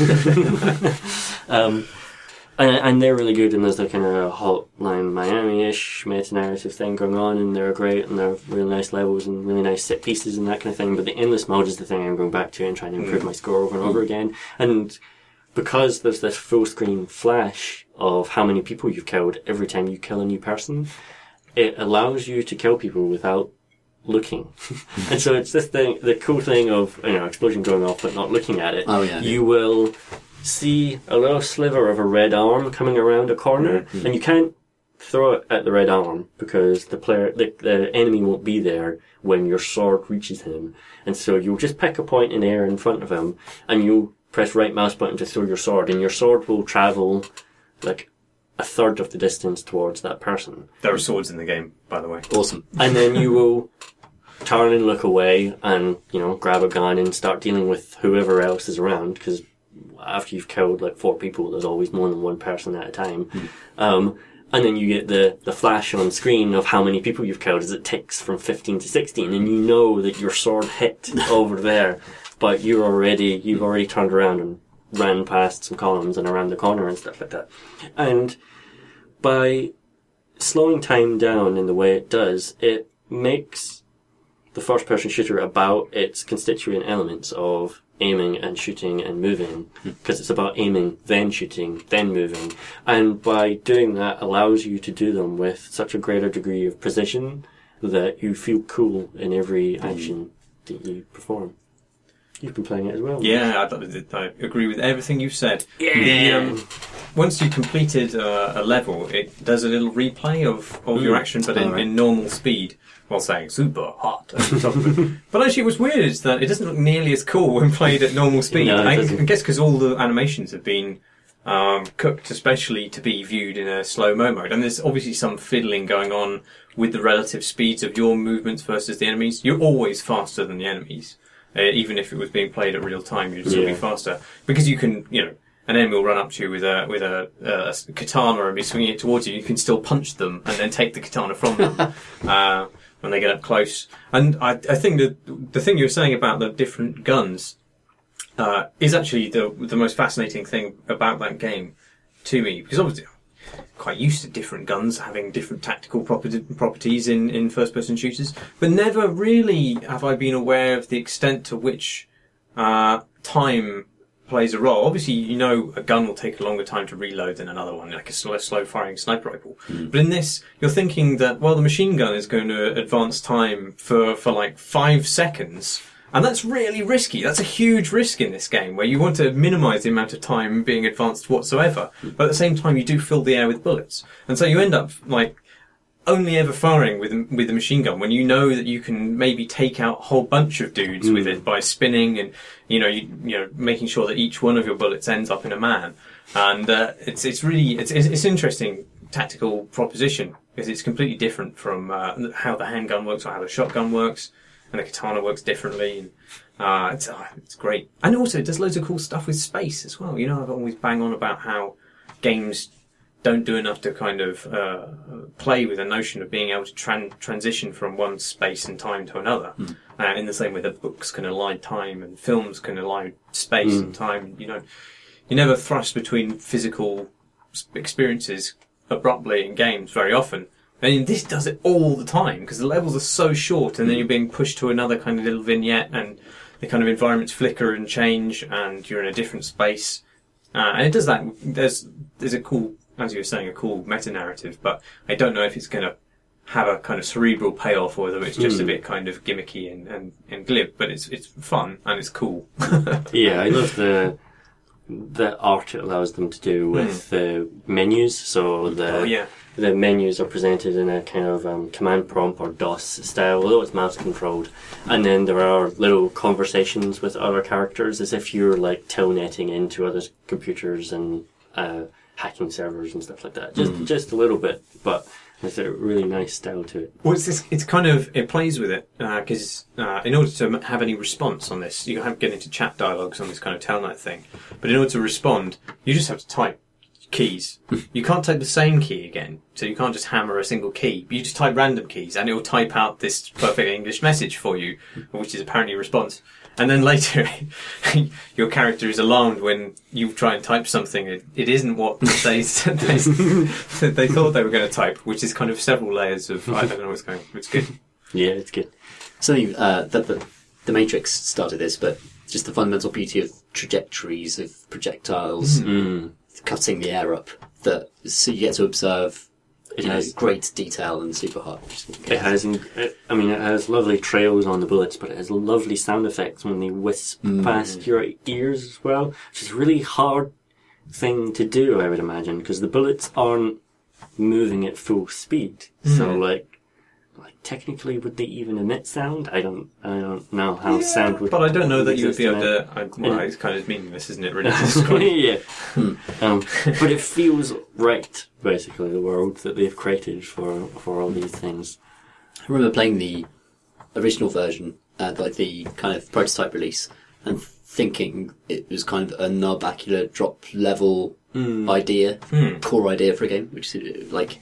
difference. um, and, and they're really good, and there's the kind of Hotline Miami-ish meta-narrative thing going on, and they're great, and they're really nice levels, and really nice set pieces, and that kind of thing, but the endless mode is the thing I'm going back to and trying to improve Mm. my score over and over again. And because there's this full-screen flash of how many people you've killed every time you kill a new person, it allows you to kill people without looking. And so it's this thing, the cool thing of, you know, explosion going off but not looking at it. Oh, yeah. You will see a little sliver of a red arm coming around a corner, Mm-hmm. and you can't throw it at the red arm because the player, the, the enemy won't be there when your sword reaches him. And so you'll just pick a point in air in front of him, and you'll press right mouse button to throw your sword, and your sword will travel like a third of the distance towards that person. There are swords in the game, by the way. Awesome. And then you will turn and look away and, you know, grab a gun and start dealing with whoever else is around, because after you've killed like four people, there's always more than one person at a time. Mm. Um, and then you get the, the flash on screen of how many people you've killed as it ticks from fifteen to sixteen, and you know that your sword hit over there, but you're already, you've already turned around and ran past some columns and around the corner and stuff like that. And by slowing time down in the way it does, it makes the first-person shooter about its constituent elements of aiming and shooting and moving, because it's about aiming, then shooting, then moving. And by doing that allows you to do them with such a greater degree of precision that you feel cool in every action that you perform. You've been playing it as well. Yeah, I, I agree with everything you've said. Yeah. The, um, once you completed uh, a level, it does a little replay of, of your Mm. action, but in, Alright. in normal speed, while saying super hot at the top of it. But actually, what's weird is that it doesn't look nearly as cool when played at normal speed. No, it I, I doesn't. guess because all the animations have been um, cooked especially to be viewed in a slow-mo mode. And there's obviously some fiddling going on with the relative speeds of your movements versus the enemies. You're always faster than the enemies. Uh, even if it was being played at real time, you'd still Yeah. be faster. Because you can, you know, an enemy will run up to you with a with a, a katana and be swinging it towards you. You can still punch them and then take the katana from them uh, when they get up close. And I, I think that the thing you were saying about the different guns uh, is actually the the most fascinating thing about that game to me. Because obviously I'm quite used to different guns having different tactical property, properties in, in first-person shooters, but never really have I been aware of the extent to which uh, time plays a role. Obviously, you know a gun will take a longer time to reload than another one, like a slow, slow-firing sniper rifle. Mm. But in this, you're thinking that, well, the machine gun is going to advance time for, for like five seconds. And that's really risky. That's a huge risk in this game, where you want to minimise the amount of time being advanced whatsoever. But at the same time, you do fill the air with bullets. And so you end up, like, only ever firing with with the machine gun when you know that you can maybe take out a whole bunch of dudes Mm. with it by spinning and, you know, you, you know, making sure that each one of your bullets ends up in a man. And, uh, it's, it's really, it's, it's, it's an interesting tactical proposition, because it's completely different from, uh, how the handgun works or how the shotgun works. And the katana works differently, and uh, it's uh, it's great. And also, it does loads of cool stuff with space as well. You know, I've always bang on about how games don't do enough to kind of uh, play with the notion of being able to tran- transition from one space and time to another. Mm. Uh, in the same way that books can align time and films can align space Mm. and time. You know, you never thrust between physical s- experiences abruptly in games very often. And this does it all the time, because the levels are so short, and then you're being pushed to another kind of little vignette, and the kind of environments flicker and change, and you're in a different space. uh, and it does that. There's there's a cool, as you were saying, a cool meta narrative, but I don't know if it's going to have a kind of cerebral payoff or whether it's just mm. a bit kind of gimmicky and, and, and glib. But it's it's fun and it's cool. Yeah, I love the the art it allows them to do with the mm. uh, menus. So the oh, yeah. the menus are presented in a kind of um, command prompt or DOS style, although it's mouse controlled. And then there are little conversations with other characters as if you're like telnetting into other computers and uh, hacking servers and stuff like that. Just mm. just a little bit, but there's a really nice style to it. Well, it's, it's kind of, it plays with it, because uh, uh, in order to have any response on this, you have to get into chat dialogues on this kind of telnet thing. But in order to respond, you just have to type keys. You can't type the same key again, so you can't just hammer a single key. You just type random keys, and it will type out this perfect English message for you, which is apparently a response. And then later, your character is alarmed when you try and type something. It, it isn't what they, they they thought they were going to type, which is kind of several layers of I don't know what's going on. It's good. Yeah, it's good. Something uh, that the, the Matrix started this, but just the fundamental beauty of trajectories of projectiles Mm. cutting the air up. That so you get to observe. It You know, has great detail and super hot. It has, it, I mean, it has lovely trails on the bullets, but it has lovely sound effects when they wisp Mm. past your ears as well, which is a really hard thing to do, I would imagine, because the bullets aren't moving at full speed. Mm. So, like, like technically, would they even emit sound? I don't, I don't know how Yeah, sound would. but I don't know that you would exist be able in to. I, well, Yeah. it's kind of meaningless, isn't it? Really, to describe? yeah. Hmm. Um, but it feels right, basically, the world that they've created for for all these things. I remember playing the original version, uh, like the kind of prototype release, and thinking it was kind of a Narbacular drop level Mm. idea, Mm. core idea for a game, which is like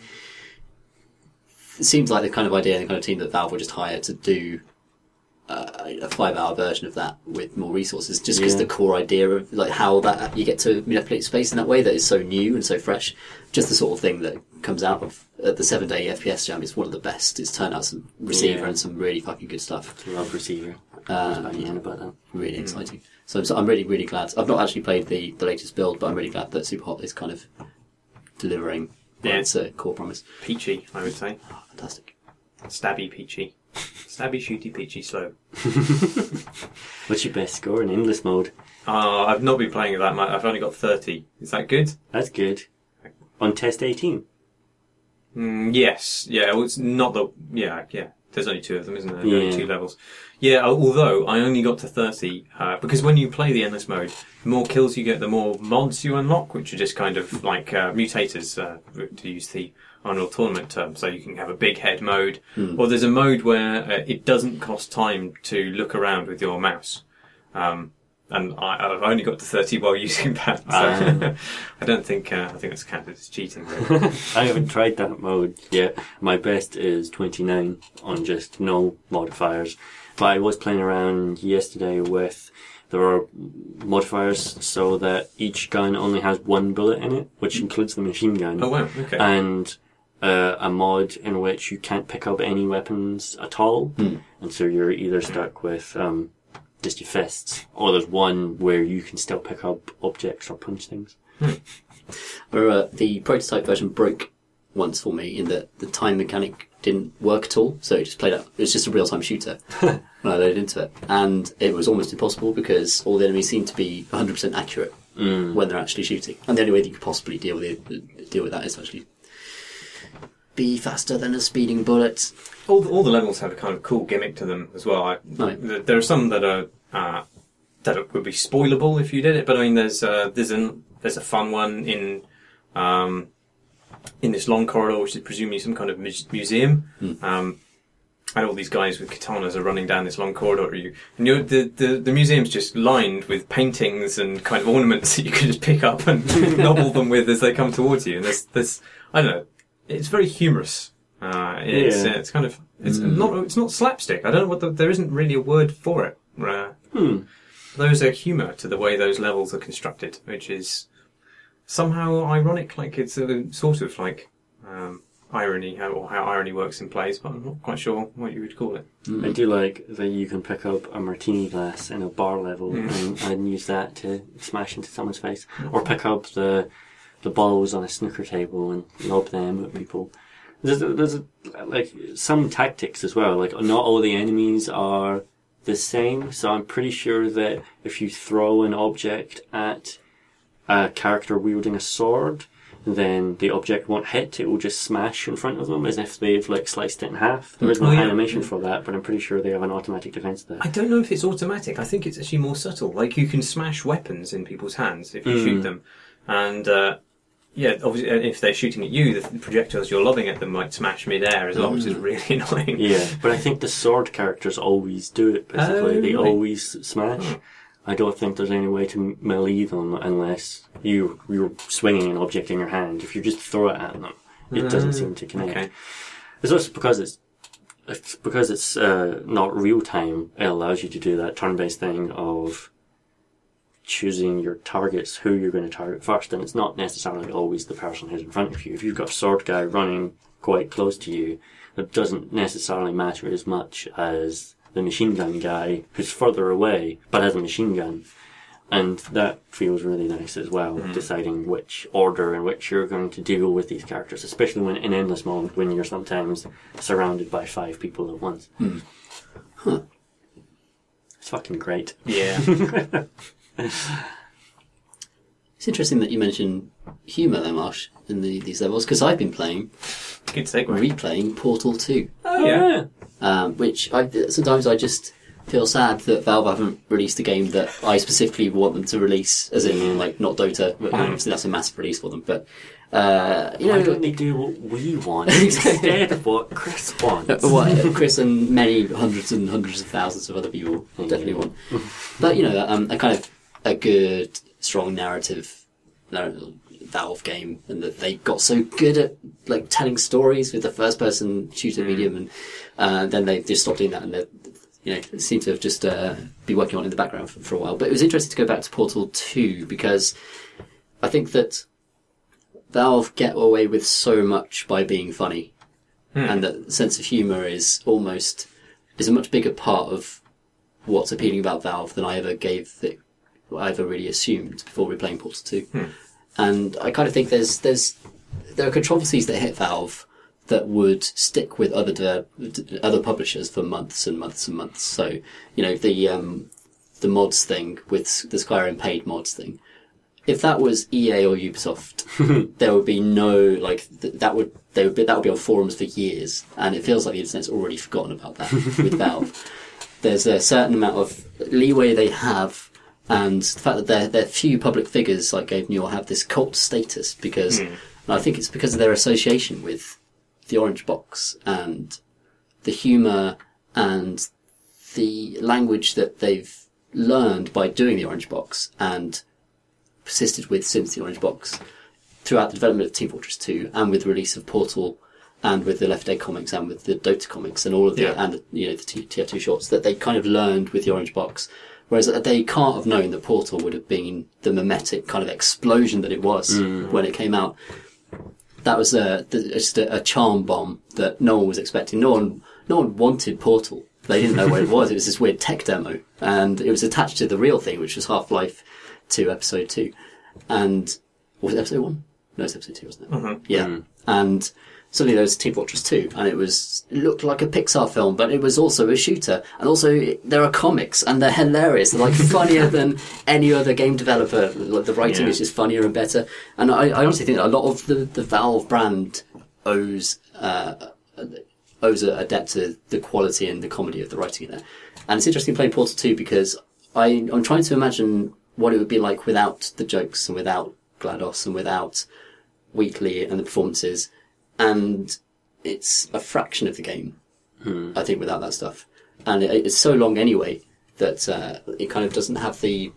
it seems like the kind of idea and the kind of team that Valve would just hire to do uh, a five-hour version of that with more resources, just because Yeah. the core idea of like how that you get to manipulate space in that way that is so new and so fresh, just the sort of thing that comes out of uh, the seven-day F P S Jam is one of the best. It's turned out some receiver Yeah. and some really fucking good stuff. I love Receiver. I was Uh, banging on about that. Really exciting. So I'm, so I'm really, really glad. I've not actually played the, the latest build, but I'm really glad that Superhot is kind of delivering on Yeah. its uh, core promise. Peachy, I would say. Oh, fantastic. Stabby peachy. Stabby, shooty, peachy, slow. What's your best score in endless mode? Uh, I've not been playing it that much. I've only got thirty. Is that good? That's good. On test eighteen. Mm, yes. Yeah, well, it's not the... Yeah, yeah. There's only two of them, isn't there? Yeah. Only two levels. Yeah, although I only got to thirty, uh, because when you play the endless mode, the more kills you get, the more mods you unlock, which are just kind of like uh, mutators, uh, to use the Unreal Tournament term. So you can have a big head mode, Hmm. or there's a mode where uh, it doesn't cost time to look around with your mouse. Um, and I, I've only got to thirty while using that, so Ah. I don't think uh, I think that's counted as cheating. Really. I haven't tried that mode yet. My best is twenty-nine on just no modifiers. But I was playing around yesterday with, there are modifiers so that each gun only has one bullet in it, which includes the machine gun. Oh wow, okay. And uh, a mod in which you can't pick up any weapons at all. Hmm. And so you're either stuck with um, just your fists, or there's one where you can still pick up objects or punch things. Or, uh, the prototype version broke once for me in that the time mechanic didn't work at all, so it just played out. It was just a real-time shooter when I loaded into it, and it was almost impossible because all the enemies seemed to be one hundred percent accurate Mm. when they're actually shooting, and the only way that you could possibly deal with it, deal with that is to actually be faster than a speeding bullet. All the, all the levels have a kind of cool gimmick to them as well. I, Right. th- There are some that are uh, that would be spoilable if you did it, but I mean, there's uh, there's an there's a fun one in um, in this long corridor, which is presumably some kind of mu- museum. Mm. Um, and all these guys with katanas are running down this long corridor at you. And you're, the, the, the museum's just lined with paintings and kind of ornaments that you can just pick up and nobble them with as they come towards you. And there's, there's I don't know, it's very humorous. Uh, it's, Yeah. uh, it's kind of, it's Mm. not, it's not slapstick. I don't know what the, there isn't really a word for it. Uh, Hmm. there's a humour to the way those levels are constructed, which is somehow ironic, like it's a sort of like, um, irony, how, or how irony works in plays, but I'm not quite sure what you would call it. I do like that you can pick up a martini glass in a bar level Mm. and, and use that to smash into someone's face, or pick up the the balls on a snooker table and lob them at people. There's a, there's a, like some tactics as well. Like not all the enemies are the same, so I'm pretty sure that if you throw an object at a character wielding a sword, then the object won't hit, it will just smash in front of them as if they've like sliced it in half. There is no Oh, yeah. animation for that, but I'm pretty sure they have an automatic defense there. I don't know if it's automatic. I think it's actually more subtle. Like you can smash weapons in people's hands if you Mm. shoot them, and uh, yeah, obviously uh, if they're shooting at you, the projectiles you're lobbing at them might smash mid-air as well, which is really annoying. Yeah, but I think the sword characters always do it, basically. Oh, they right. always smash. Oh. I don't think there's any way to melee them unless you, you're swinging an object in your hand. If you just throw it at them, it doesn't seem to connect. Okay. It's also because it's, it's because it's uh, not real time, it allows you to do that turn-based thing of choosing your targets, who you're going to target first, and it's not necessarily always the person who's in front of you. If you've got a sword guy running quite close to you, it doesn't necessarily matter as much as the machine gun guy who's further away but has a machine gun. And that feels really nice as well, Mm-hmm. deciding which order in which you're going to deal with these characters, especially when in endless mode, when you're sometimes surrounded by five people at once. Mm. Huh. It's fucking great. Yeah. It's interesting that you mentioned humour there, Marsh, in the, these levels, because I've been playing, Good segue. replaying Portal two, Oh yeah. um, which I, sometimes I just feel sad that Valve haven't released a game that I specifically want them to release, as in, like, not Dota, but obviously that's a massive release for them, but, uh, you know... Why don't they do what we want instead of what Chris wants? what Chris and many hundreds and hundreds of thousands of other people definitely want. But, you know, um, a kind of a good, strong narrative uh, Valve game, and that they got so good at like telling stories with the first person shooter Mm. medium, and uh, then they just stopped doing that, and they, you know, seem to have just uh, be working on it in the background for, for a while. But it was interesting to go back to Portal two, because I think that Valve get away with so much by being funny, Hmm. and that sense of humour is almost is a much bigger part of what's appealing about Valve than I ever gave it, I ever really assumed before we were playing Portal two. Hmm. And I kind of think there's there's there are controversies that hit Valve that would stick with other de- other publishers for months and months and months. So, you know, the um, the mods thing with the Skyrim paid mods thing. If that was E A or Ubisoft, there would be no like th- that would they would be, that would be on forums for years, and it feels like the internet's already forgotten about that with Valve. There's a certain amount of leeway they have, and the fact that their their few public figures like Gabe Newell have this cult status because Hmm. and I think it's because of their association with the Orange Box and the humour and the language that they've learned by doing the Orange Box and persisted with since the Orange Box throughout the development of Team Fortress two and with the release of Portal and with the Left Dead comics and with the Dota comics and all of the Yeah. and the, you know the T F two shorts that they kind of learned with the Orange Box, whereas they can't have known that Portal would have been the mimetic kind of explosion that it was when it came out. That was a, just a, a charm bomb that no one was expecting. No one, no one wanted Portal. They didn't know what it was. It was this weird tech demo, and it was attached to the real thing, which was Half-Life two, Episode two, and was it Episode one? No, it's Episode two, wasn't it? Mhm. Yeah, Mm. and suddenly there was Team Fortress two, and it was it looked like a Pixar film, but it was also a shooter, and also it, there are comics, and they're hilarious. They're like funnier than any other game developer. Like the writing Yeah. is just funnier and better, and I, I honestly think that a lot of the, the Valve brand owes uh, owes a, a debt to the quality and the comedy of the writing in there. And it's interesting playing Portal two because I, I'm trying to imagine what it would be like without the jokes and without GLaDOS and without Wheatley and the performances. And it's a fraction of the game, Hmm. I think, without that stuff. And it, it's so long anyway that uh, it kind of doesn't have the,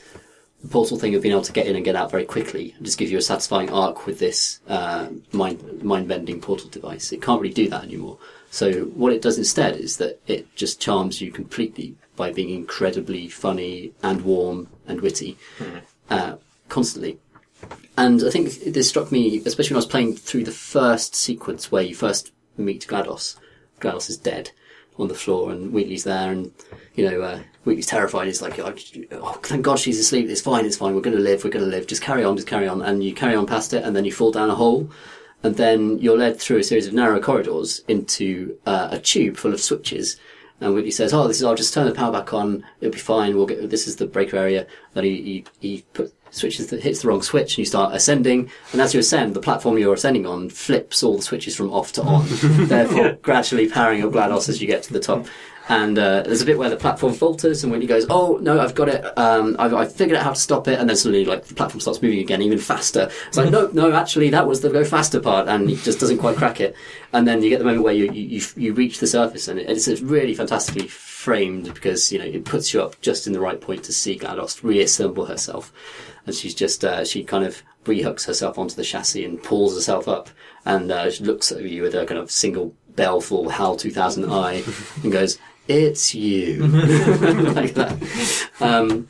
the Portal thing of being able to get in and get out very quickly and just give you a satisfying arc with this uh, mind mind-bending Portal device. It can't really do that anymore. So what it does instead is that it just charms you completely by being incredibly funny and warm and witty uh, constantly. and I think this struck me, especially when I was playing through the first sequence where you first meet GLaDOS. GLaDOS is dead on the floor, and Wheatley's there, and you know, uh, Wheatley's terrified. He's like, oh, oh, thank God she's asleep. It's fine, it's fine. We're going to live. We're going to live. Just carry on, just carry on. And you carry on past it, and then you fall down a hole, and then you're led through a series of narrow corridors into uh, a tube full of switches. And Wheatley says, "Oh, this is. I'll just turn the power back on. It'll be fine. We'll get. This is the breaker area." Then he he, he put, switches the, hits the wrong switch, and you start ascending. And as you ascend, the platform you're ascending on flips all the switches from off to on, therefore yeah. gradually powering up GLaDOS as you get to the top. And uh, there's a bit where the platform falters, and Wheatley goes, "Oh no, I've got it. Um, I've, I've figured out how to stop it." And then suddenly, like, the platform starts moving again, even faster. It's like, no, no, actually, that was the go faster part, and he just doesn't quite crack it. And then you get the moment where you you, you reach the surface, and it's really fantastically framed because you know it puts you up just in the right point to see GLaDOS reassemble herself, and she's just uh, she kind of rehooks herself onto the chassis and pulls herself up, and uh, she looks at you with a kind of single baleful HAL two thousand eye, and goes, "It's you," like that. Um,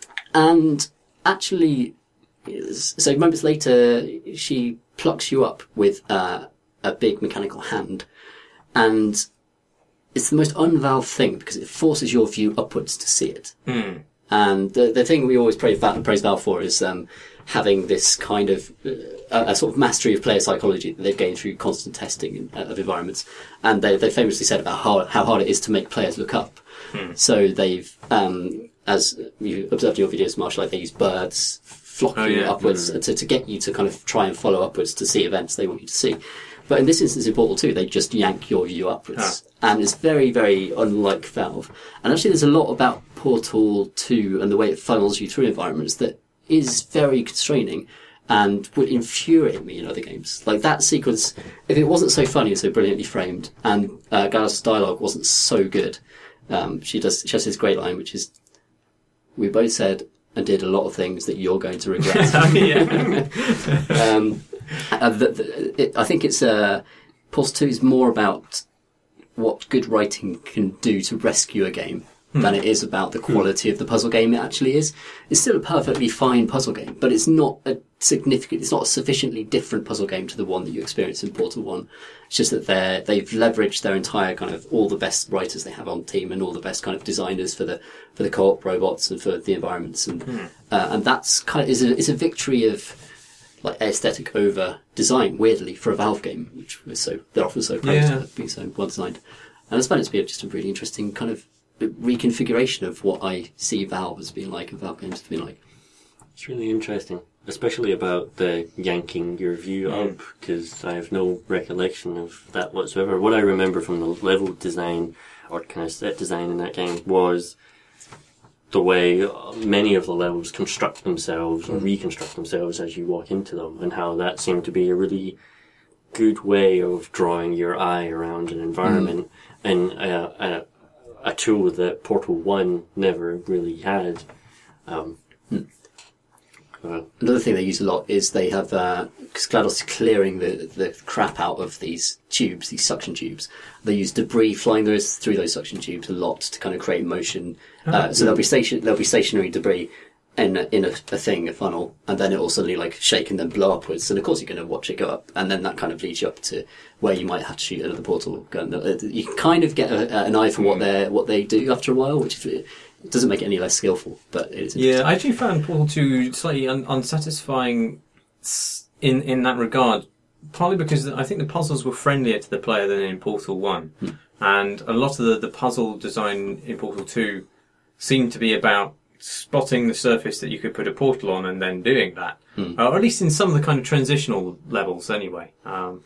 and actually, so moments later, she plucks you up with uh, a big mechanical hand, and it's the most unvalved thing because it forces your view upwards to see it. Mm. And the the thing we always praise, praise Valve for is um, having this kind of uh, a, a sort of mastery of player psychology that they've gained through constant testing in, uh, of environments. And they they famously said about how how hard it is to make players look up. Hmm. So they've, um, as you observed in your videos, Marshall, like they use birds flocking oh, yeah. upwards mm. to to get you to kind of try and follow upwards to see events they want you to see. But in this instance, in Portal two, they just yank your view upwards. Ah. And it's very, very unlike Valve. And actually, there's a lot about Portal two and the way it funnels you through environments that is very constraining and would infuriate me in other games. Like that sequence, if it wasn't so funny and so brilliantly framed, and uh, GLaDOS' dialogue wasn't so good, um, she does she has this great line, which is, "We both said and did a lot of things that you're going to regret." um, Uh, the, the, it, I think it's uh, Portal two is more about what good writing can do to rescue a game hmm. than it is about the quality hmm. of the puzzle game it actually is. It's still a perfectly fine puzzle game, but it's not a significant, it's not a sufficiently different puzzle game to the one that you experience in Portal one. It's just that they're, they've leveraged their entire kind of, all the best writers they have on team and all the best kind of designers for the, for the co-op robots and for the environments. And, hmm. uh, and that's kind of, is a, is a victory of, like aesthetic over design, weirdly, for a Valve game, which was so they're often so praised yeah. for being so well designed. And I found it to be just a really interesting kind of reconfiguration of what I see Valve as being like and Valve games as being like. It's really interesting, especially about the yanking your view mm. up, because I have no recollection of that whatsoever. What I remember from the level design or kind of set design in that game was the way many of the levels construct themselves or reconstruct themselves as you walk into them, and how that seemed to be a really good way of drawing your eye around an environment, mm. and a, a, a tool that Portal one never really had. Um, mm. uh, Another thing they use a lot is they have, because uh, GLaDOS is clearing the, the crap out of these tubes, these suction tubes. They use debris flying those through those suction tubes a lot to kind of create motion. Uh, so there'll be station, there'll be stationary debris in a, in a, a thing, a funnel, and then it will suddenly like shake and then blow upwards. And of course you're going to watch it go up, and then that kind of leads you up to where you might have to shoot another portal gun. You can kind of get a, an eye for what they what they do after a while, which is, it doesn't make it any less skillful, but it is. Yeah, I actually found Portal two slightly un- unsatisfying in in that regard, partly because I think the puzzles were friendlier to the player than in Portal one, hmm. and a lot of the, the puzzle design in Portal two seemed to be about spotting the surface that you could put a portal on and then doing that. Hmm. Uh, or at least in some of the kind of transitional levels anyway. Um,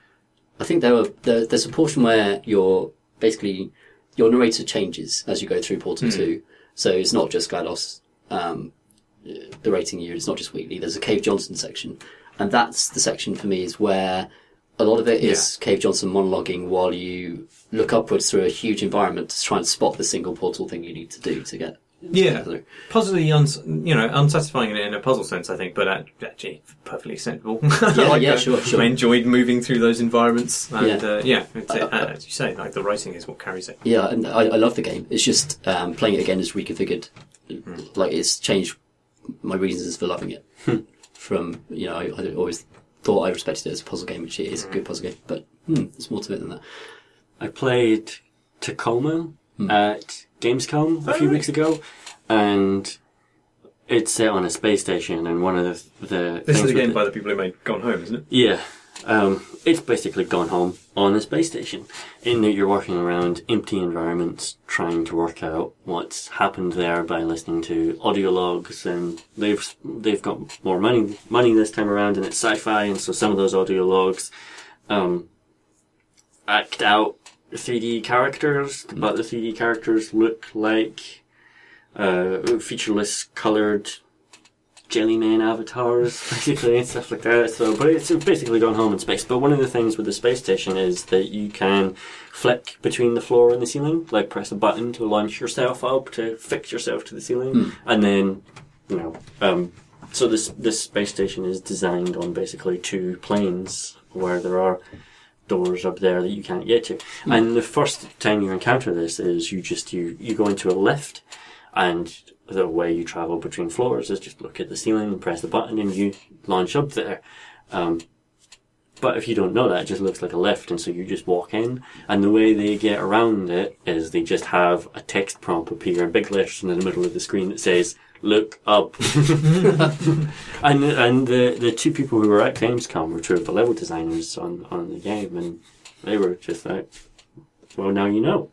I think there, were, there there's a portion where your basically your narrator changes as you go through Portal hmm. two. So it's not just GLaDOS um, narrating you, it's not just Wheatley. There's a Cave Johnson section. And that's the section for me is where a lot of it is yeah. Cave Johnson monologuing while you look upwards through a huge environment to try and spot the single portal thing you need to do to get. Yeah, puzzly, uns- you know, unsatisfying in a puzzle sense, I think, but actually perfectly acceptable. Yeah, like yeah, the, sure, sure. I enjoyed moving through those environments, and yeah, uh, yeah it's, uh, uh, as you say, like the writing is what carries it. Yeah, and I, I love the game. It's just um, playing it again is reconfigured, mm. like it's changed my reasons for loving it. from, you know, I, I always thought I respected it as a puzzle game, which it is a good puzzle game, but hmm, there's more to it than that. I played Tacoma Hmm. at Gamescom a Oh, few right. weeks ago, and it's set on a space station, and one of the, the This things is the with game it- by the people who made Gone Home, isn't it? Yeah. Um, it's basically Gone Home on a space station, in that you're working around empty environments, trying to work out what's happened there by listening to audio logs, and they've they've got more money money this time around, and it's sci-fi, and so some of those audio logs um, act out three D characters, but the three D characters look like uh, featureless, coloured jellyman avatars, basically, and stuff like that. So, but it's basically Gone Home in space. But one of the things with the space station is that you can flick between the floor and the ceiling, like press a button to launch yourself up to fix yourself to the ceiling, Hmm. and then, you know, um, so this this space station is designed on basically two planes where there are doors up there that you can't get to. Hmm. And the first time you encounter this is you just you you go into a lift, and the way you travel between floors is just look at the ceiling and press the button and you launch up there. Um, but if you don't know that, it just looks like a lift, and so you just walk in. And the way they get around it is they just have a text prompt appear in big letters in the middle of the screen that says, "Look up." and and the the two people who were at Gamescom were two of the level designers on, on the game, and they were just like, well, now you know.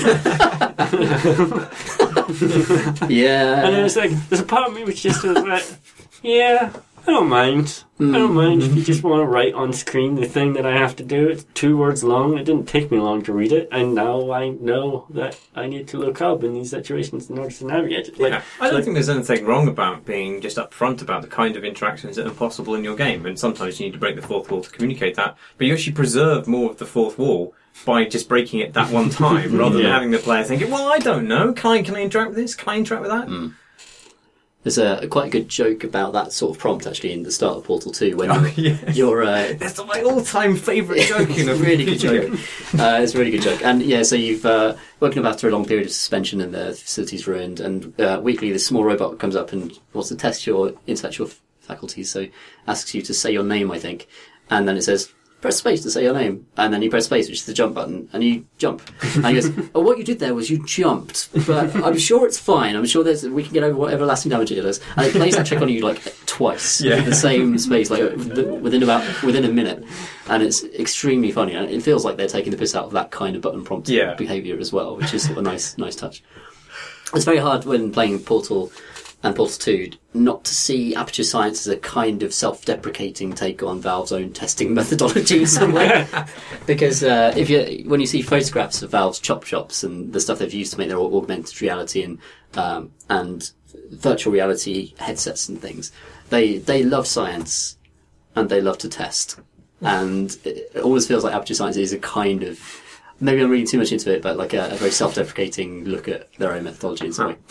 Yeah. And it was like, there's a part of me which just was like, yeah, I don't mind. I don't mind if you just want to write on screen the thing that I have to do. It's two words long. It didn't take me long to read it, and now I know that I need to look up in these situations in order to navigate it. Like, Yeah. I don't like- think there's anything wrong about being just upfront about the kind of interactions that are possible in your game, and sometimes you need to break the fourth wall to communicate that, but you actually preserve more of the fourth wall by just breaking it that one time, rather than Yeah. having the player thinking, well, I don't know, can I, can I interact with this? Can I interact with that? There's a quite a good joke about that sort of prompt actually in the start of Portal two when Oh, you're, yes. you're uh, That's my all-time favourite joke in a really good video joke. Uh, it's a really good joke. And yeah, so you've uh, woken up after a long period of suspension and the facility's ruined, and uh, weekly this small robot comes up and wants to test your intellectual f- faculties, so asks you to say your name, I think, and then it says, press space to say your name, and then you press space, which is the jump button, and you jump. And he goes, oh, what you did there was you jumped, but I'm sure it's fine. I'm sure there's we can get over whatever lasting damage it does. And it plays that trick on you like twice, Yeah. in the same space, like within about within a minute, and it's extremely funny. And it feels like they're taking the piss out of that kind of button prompt Yeah. behaviour as well, which is a nice, nice touch. It's very hard when playing Portal and Portal two not to see Aperture Science as a kind of self-deprecating take on Valve's own testing methodology in some way. Because uh, if you when you see photographs of Valve's chop shops and the stuff they've used to make their augmented reality and um, and virtual reality headsets and things, they they love science and they love to test. And it, it always feels like Aperture Science is a kind of, maybe I'm reading too much into it, but like a, a very self-deprecating look at their own methodology in some way.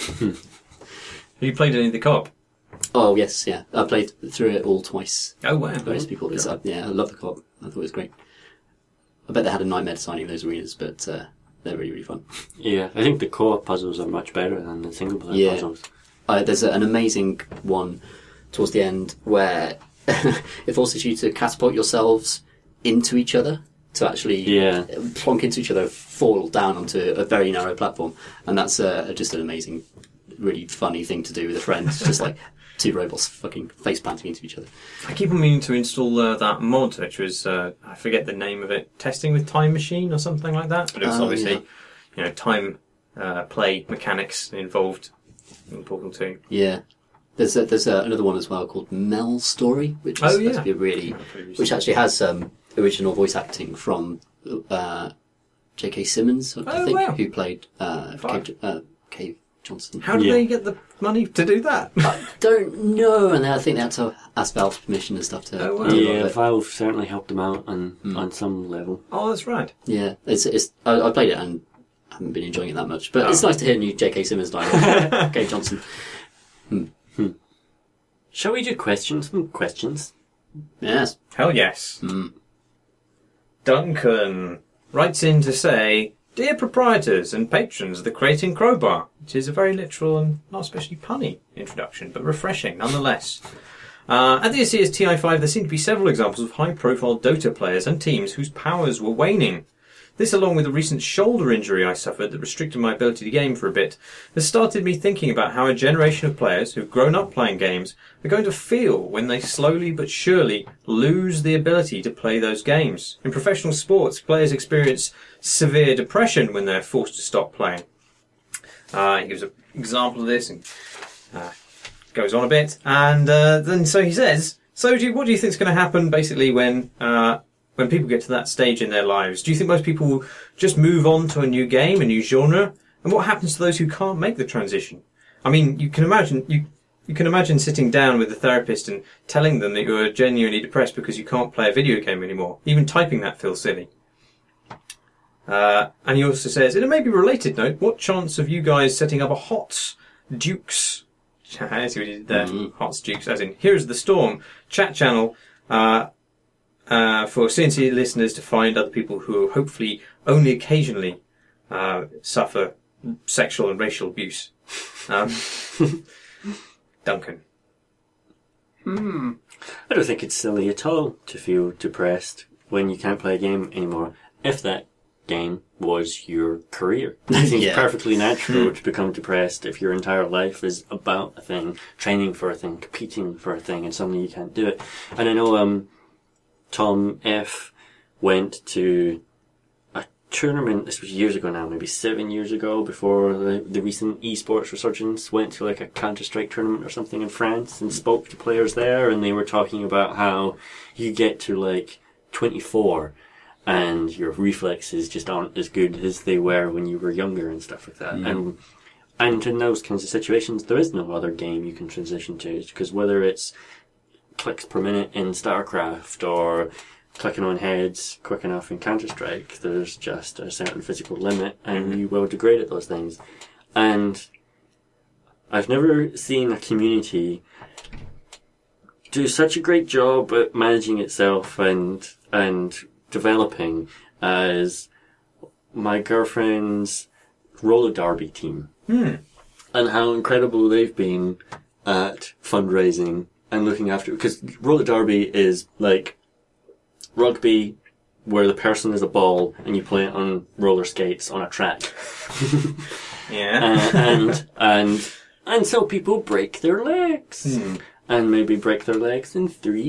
Have you played any of the co-op? Oh yes, yeah. I played through it all twice. Oh, wow. Various people. It's, uh, yeah, I love the co-op. I thought it was great. I bet they had a nightmare designing those arenas, but uh, they're really, really fun. yeah, I think the co-op puzzles are much better than the single-player Yeah. puzzles. Uh, there's a, an amazing one towards the end where it forces you to catapult yourselves into each other to actually Yeah. plonk into each other, fall down onto a very narrow platform, and that's uh, just an amazing, really funny thing to do with a friend. It's just like two robots fucking face planting into each other. I keep on meaning to install uh, that mod, which was, uh, I forget the name of it, Testing with Time Machine or something like that. But it was Oh, obviously, yeah. you know, time uh, play mechanics involved in Portal two. Yeah. There's a, there's a, another one as well called Mel Story, which is Oh, supposed yeah. to be a really, which actually has um, original voice acting from uh, J K. Simmons, I Oh, think, wow. who played uh, Fine. Cave, uh, Cave Johnson. How do Yeah. they get the money to do that? I don't know, and I think they had to ask Valve permission and stuff to. Oh, wow. to do Yeah, it. Valve certainly helped them out on, Mm. on some level. Oh, that's right. Yeah, it's it's. I, I played it and haven't been enjoying it that much, but Oh. it's nice to hear new J K. Simmons dialogue. Cave Johnson. Shall we do questions? Some questions. Yes. Hell yes. Mm. Duncan writes in to say, Dear proprietors and patrons of the Creating Crowbar, which is a very literal and not especially punny introduction, but refreshing nonetheless. Uh, at this year's T I five, there seem to be several examples of high-profile Dota players and teams whose powers were waning. This, along with a recent shoulder injury I suffered that restricted my ability to game for a bit, has started me thinking about how a generation of players who've grown up playing games are going to feel when they slowly but surely lose the ability to play those games. In professional sports, players experience severe depression when they're forced to stop playing. Uh, he gives an example of this and uh, goes on a bit. And uh, then so he says, so do you, what do you think is going to happen basically when... Uh, When people get to that stage in their lives? Do you think most people will just move on to a new game, a new genre? And what happens to those who can't make the transition? I mean, you can imagine you you can imagine sitting down with a therapist and telling them that you're genuinely depressed because you can't play a video game anymore. Even typing that feels silly. Uh, and he also says, in a maybe related note, what chance of you guys setting up a HOTS Dukes? I see what he did there. Mm-hmm. HOTS Dukes, as in, here's the storm chat channel. Uh, Uh, for C N C listeners to find other people who hopefully only occasionally uh, suffer sexual and racial abuse. Um, Duncan. Hmm. I don't think it's silly at all to feel depressed when you can't play a game anymore. If that game was your career. It seems yeah. perfectly natural to become depressed if your entire life is about a thing, training for a thing, competing for a thing, and suddenly you can't do it. And I know, um, Tom F. went to a tournament, this was years ago now, maybe seven years ago, before the, the recent esports resurgence, went to like a Counter-Strike tournament or something in France and spoke to players there, and they were talking about how you get to like twenty-four and your reflexes just aren't as good as they were when you were younger and stuff like that. Mm. And and in those kinds of situations, there is no other game you can transition to, because whether it's clicks per minute in StarCraft or clicking on heads quick enough in Counter-Strike, there's just a certain physical limit and you will degrade at those things. And I've never seen a community do such a great job at managing itself and and developing as my girlfriend's roller derby team. Hmm. And how incredible they've been at fundraising and looking after it, because roller derby is like rugby where the person is a ball and you play it on roller skates on a track. yeah. Uh, and, and, and so people break their legs. Hmm. And maybe break their legs in three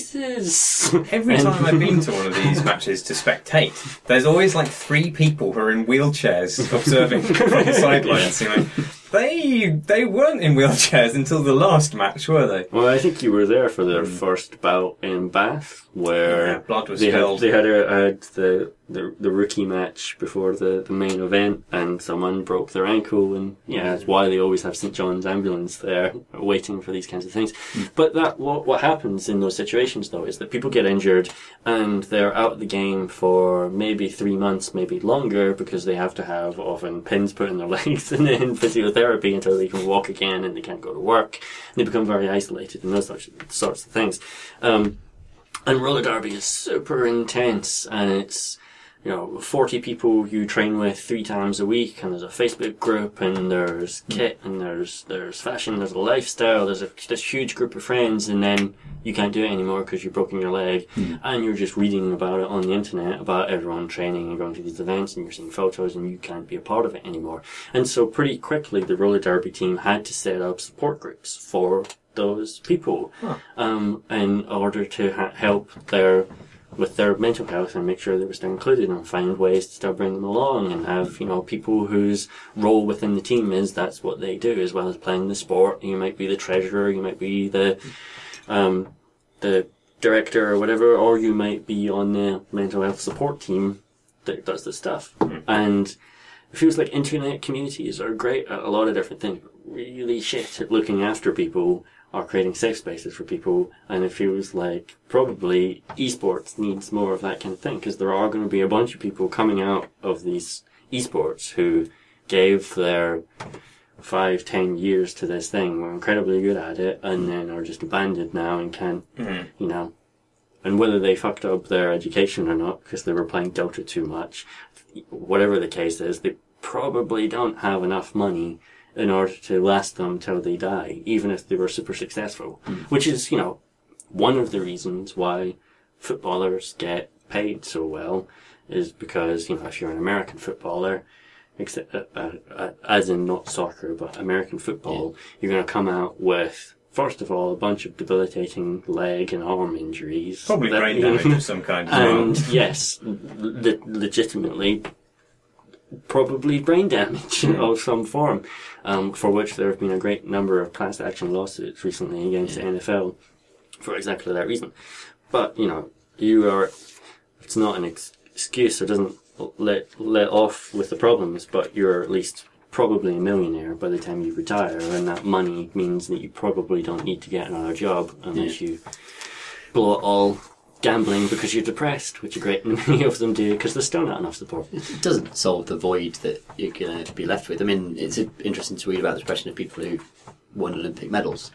places. Every time I've been to one of these matches to spectate, there's always like three people who are in wheelchairs observing from the sidelines. You know, they they weren't in wheelchairs until the last match, were they? Well, I think you were there for their mm. first bout in Bath, where yeah, blood was they spilled. had, they had, a, had the, the the rookie match before the, the main event, and someone broke their ankle, and yeah, that's why they always have Saint John's ambulance there waiting for these kinds of things. Mm. But that what what happens in those situations though is that people get injured and they're out of the game for maybe three months, maybe longer, because they have to have often pins put in their legs and then physiotherapy until they can walk again, and they can't go to work. And they become very isolated and those sorts of, sorts of things. Um, and roller derby is super intense, and it's, you know, forty people you train with three times a week, and there's a Facebook group, and there's kit, and there's there's fashion, there's a lifestyle, there's a this huge group of friends, and then you can't do it anymore because you've broken your leg, mm. and you're just reading about it on the internet, about everyone training and going to these events, and you're seeing photos, and you can't be a part of it anymore. And so pretty quickly, the roller derby team had to set up support groups for those people, huh. um, in order to ha- help their with their mental health and make sure they were still included, and find ways to still bring them along, and have, you know, people whose role within the team is that's what they do, as well as playing the sport. You might be the treasurer, you might be the um, the director or whatever, or you might be on the mental health support team that does this stuff. Mm-hmm. And it feels like internet communities are great at a lot of different things, but really shit at looking after people or creating safe spaces for people, and it feels like probably esports needs more of that kind of thing, because there are going to be a bunch of people coming out of these esports who gave their five, ten years to this thing, were incredibly good at it, and then are just abandoned now and can't, mm-hmm. you know, and whether they fucked up their education or not because they were playing Dota too much, whatever the case is, they probably don't have enough money in order to last them till they die, even if they were super successful. Mm. Which is, you know, one of the reasons why footballers get paid so well is because, you know, if you're an American footballer, except, uh, uh, uh, as in not soccer, but American football, yeah. you're going to come out with, first of all, a bunch of debilitating leg and arm injuries. Probably that, brain damage of some kind as and well. yes, le- legitimately, probably brain damage of some form, um, for which there have been a great number of class action lawsuits recently against yeah. the N F L for exactly that reason. But, you know, you are, it's not an ex- excuse, it doesn't let let off with the problems, but you're at least probably a millionaire by the time you retire, and that money means that you probably don't need to get another job unless yeah. you blow it all gambling because you're depressed, which a great many of them do because there's still not enough support. It doesn't solve the void that you're going to be left with. I mean, it's interesting to read about the depression of people who won Olympic medals,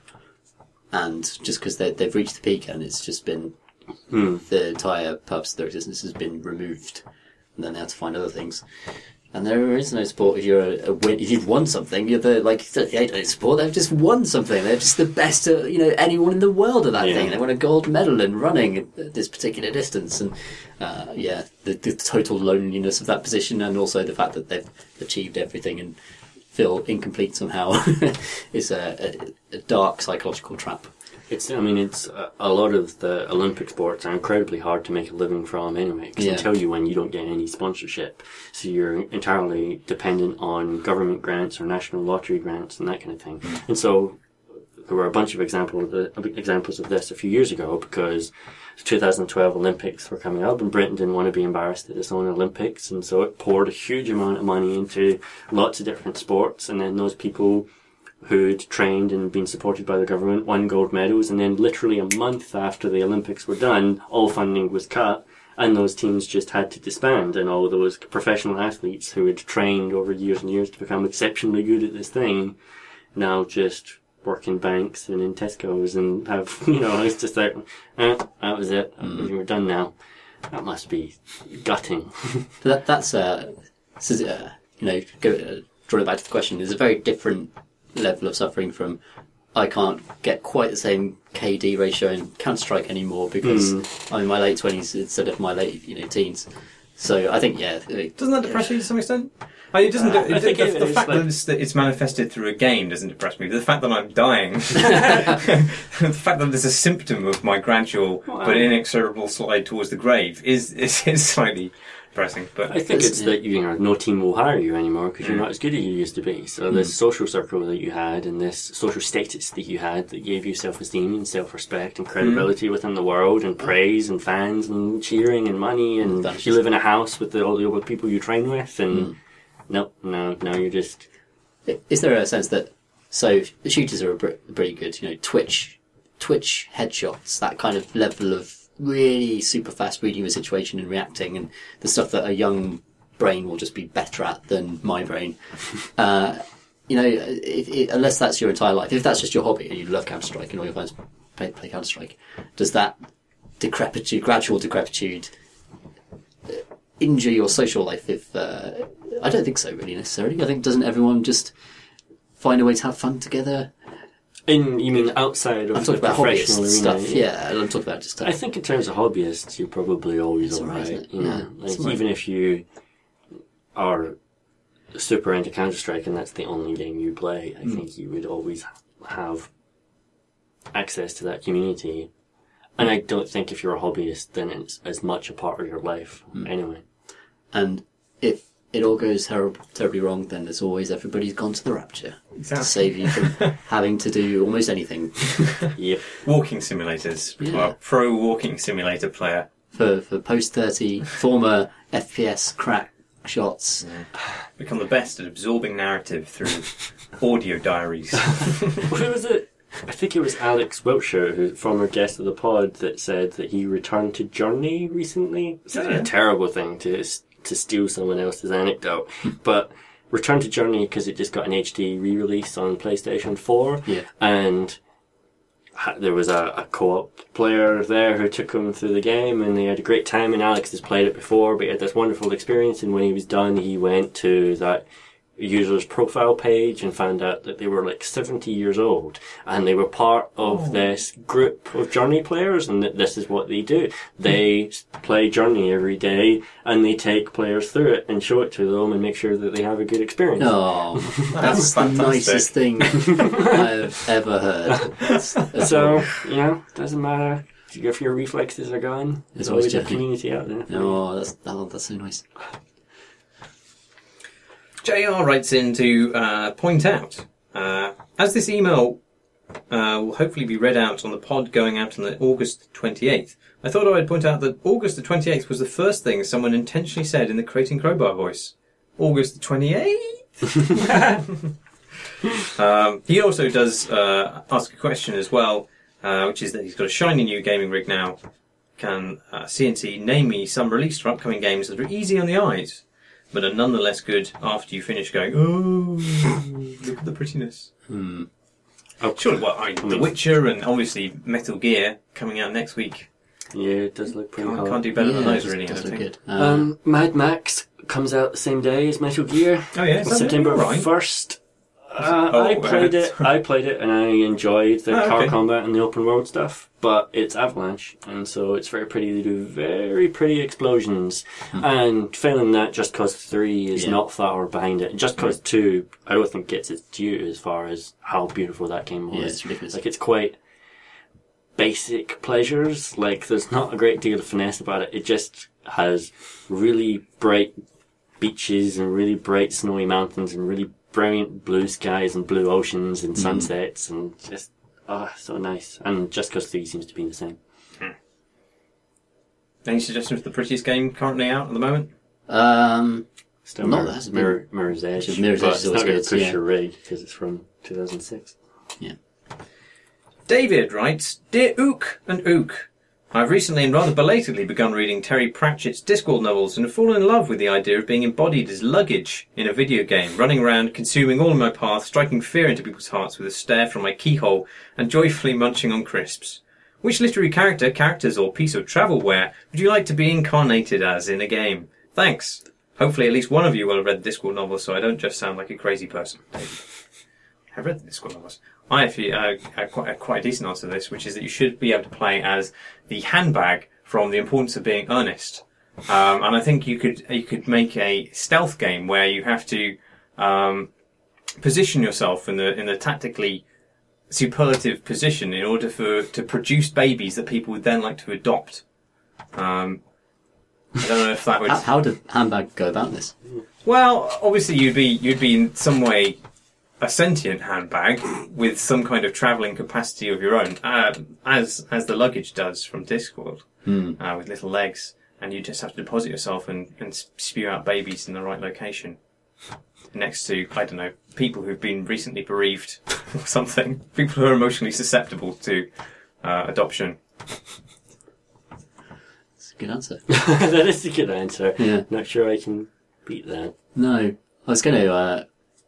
and just because they've reached the peak and it's just been Hmm. the entire purpose of their existence has been removed, and then they have to find other things. And there is no sport if you're a, a win. If you've won something, you're the like they don't sport. They've just won something. They're just the best. At, you know, anyone in the world at that yeah. thing. They won a gold medal in running at this particular distance, and uh, yeah, the, the total loneliness of that position, and also the fact that they've achieved everything and feel incomplete somehow is a, a, a dark psychological trap. It's, I mean, it's uh, a lot of the Olympic sports are incredibly hard to make a living from anyway, because yeah. they tell you when you don't get any sponsorship. So you're entirely dependent on government grants or national lottery grants and that kind of thing. Mm. And so there were a bunch of example, uh, examples of this a few years ago, because the two thousand twelve Olympics were coming up and Britain didn't want to be embarrassed at its own Olympics, and so it poured a huge amount of money into lots of different sports, and then those people who'd trained and been supported by the government won gold medals, and then literally a month after the Olympics were done, all funding was cut, and those teams just had to disband, and all those professional athletes who had trained over years and years to become exceptionally good at this thing now just work in banks and in Tesco's and have, you know, it's just like, eh, that was it, mm. we're done now. That must be gutting. But that, that's, uh, this is, uh, you know, go, uh, drawing back to the question, there's a very different level of suffering from I can't get quite the same K D ratio in Counter-Strike anymore because mm. I'm in my late twenties instead of my late, you know, teens. So I think, yeah. Doesn't that depress you to some extent? I mean, it doesn't. Uh, it, I think the, it, the fact like... that, it's, that it's manifested through a game doesn't depress me. The fact that I'm dying, the fact that there's a symptom of my gradual well, but inexorable slide towards the grave is is, is slightly depressing. But I think it's, it's that you know no team will hire you anymore because mm. you're not as good as you used to be. So mm. this social circle that you had and this social status that you had that gave you self-esteem and self-respect and credibility mm. within the world and praise and fans and cheering and money and That's you live in a house with the, all the other people you train with and. Mm. No, no, no, you're just... Is there a sense that... So, the shooters are pretty good, you know, Twitch, Twitch headshots, that kind of level of really super fast reading the situation and reacting, and the stuff that a young brain will just be better at than my brain. uh, you know, if, if, unless that's your entire life, if that's just your hobby and you love Counter-Strike and all your friends play, play Counter-Strike, does that decrepitude, gradual decrepitude... injure your social life if uh, I don't think so really necessarily. I think doesn't everyone just find a way to have fun together? In you mean outside of I'm talking the about professional hobbyist arena? stuff, yeah. I'm talking about just uh, I think in terms of hobbyists you're probably always alright. Right, you know? Yeah, like right. even if you are super into Counter-Strike and that's the only game you play, I mm. think you would always have access to that community. And I don't think if you're a hobbyist then it's as much a part of your life mm. anyway. And if it all goes terrib- terribly wrong, then there's always Everybody's Gone to the Rapture exactly. to save you from having to do almost anything. Yep. Walking simulators. Yeah. Well, pro walking simulator player. For for post thirty, former F P S crack shots. Yeah. Become the best at absorbing narrative through audio diaries. Who was it? I think it was Alex Wiltshire, who's a former guest of the pod, that said that he returned to Journey recently. It's yeah. a terrible thing to to steal someone else's anecdote, but returned to Journey because it just got an H D re-release on PlayStation four, yeah. and ha- there was a, a co-op player there who took him through the game, and they had a great time. And Alex has played it before, but he had this wonderful experience. And when he was done, he went to that user's profile page and found out that they were like seventy years old and they were part of oh. this group of Journey players, and that this is what they do. They play Journey every day and they take players through it and show it to them and make sure that they have a good experience. Oh, that's the nicest thing I've ever heard. That's, that's so, you know, doesn't matter if your reflexes are gone, there's It's always always a community out there. Oh, that's, that, that's so nice. J R writes in to uh, point out, uh, as this email uh, will hopefully be read out on the pod going out on the August twenty-eighth, I thought I'd point out that August the twenty-eighth was the first thing someone intentionally said in the Creating Crowbar voice. August the twenty-eighth? um, he also does uh, ask a question as well, uh, which is that he's got a shiny new gaming rig now. Can uh, C N C name me some released or upcoming games that are easy on the eyes, but are nonetheless good after you finish going, oh, look at the prettiness. Hmm. Oh, surely, well, I, The Witcher and obviously Metal Gear coming out next week. Yeah, it does look pretty Can't, hot. can't do better Yeah, than those, it really, I does don't look think. good. Uh, Um, Mad Max comes out the same day as Metal Gear. Oh, yeah? Is that September right? first. Uh, Oh, I played uh, it. I played it, and I enjoyed the Oh, car okay. combat and the open world stuff. But it's Avalanche, and so it's very pretty. They do very pretty explosions, and failing that, Just Cause Three is Yeah. not far behind it. Just Cause Two, I don't think gets its due as far as how beautiful that game was. Yeah, it's ridiculous. Like, it's quite basic pleasures. Like, there's not a great deal of finesse about it. It just has really bright beaches and really bright snowy mountains and really brilliant blue skies and blue oceans and sunsets and just, oh, so nice. And Just Cause three seems to be the same. Any suggestions for the prettiest game currently out at the moment? um, Still Not Mirror, that hasn't Mirror, Mirror's Edge, Which is Mirror's but Edge is it's always not going good, to push yeah. your rig because it's from two thousand six. yeah. David writes, Dear Ook and Ook, I've recently and rather belatedly begun reading Terry Pratchett's Discworld novels and have fallen in love with the idea of being embodied as luggage in a video game, running around, consuming all in my path, striking fear into people's hearts with a stare from my keyhole, and joyfully munching on crisps. Which literary character, characters, or piece of travelware would you like to be incarnated as in a game? Thanks. Hopefully at least one of you will have read the Discworld novels, so I don't just sound like a crazy person. David. I've read the Discworld novels. I actually uh, have quite, a, quite a decent answer to this, which is that you should be able to play as the handbag from The Importance of Being Earnest. Um, and I think you could you could make a stealth game where you have to um, position yourself in the in the tactically superlative position in order for to produce babies that people would then like to adopt. Um, I don't know if that would. How, how did Handbag go about this? Well, obviously you'd be you'd be in some way a sentient handbag with some kind of travelling capacity of your own, uh, as as the luggage does from Discworld, Hmm. uh, with little legs, and you just have to deposit yourself and, and spew out babies in the right location, next to, I don't know, people who've been recently bereaved or something, people who are emotionally susceptible to uh, adoption. That's a good answer. That is a good answer. Yeah. Not sure I can beat that. No, I was going to uh,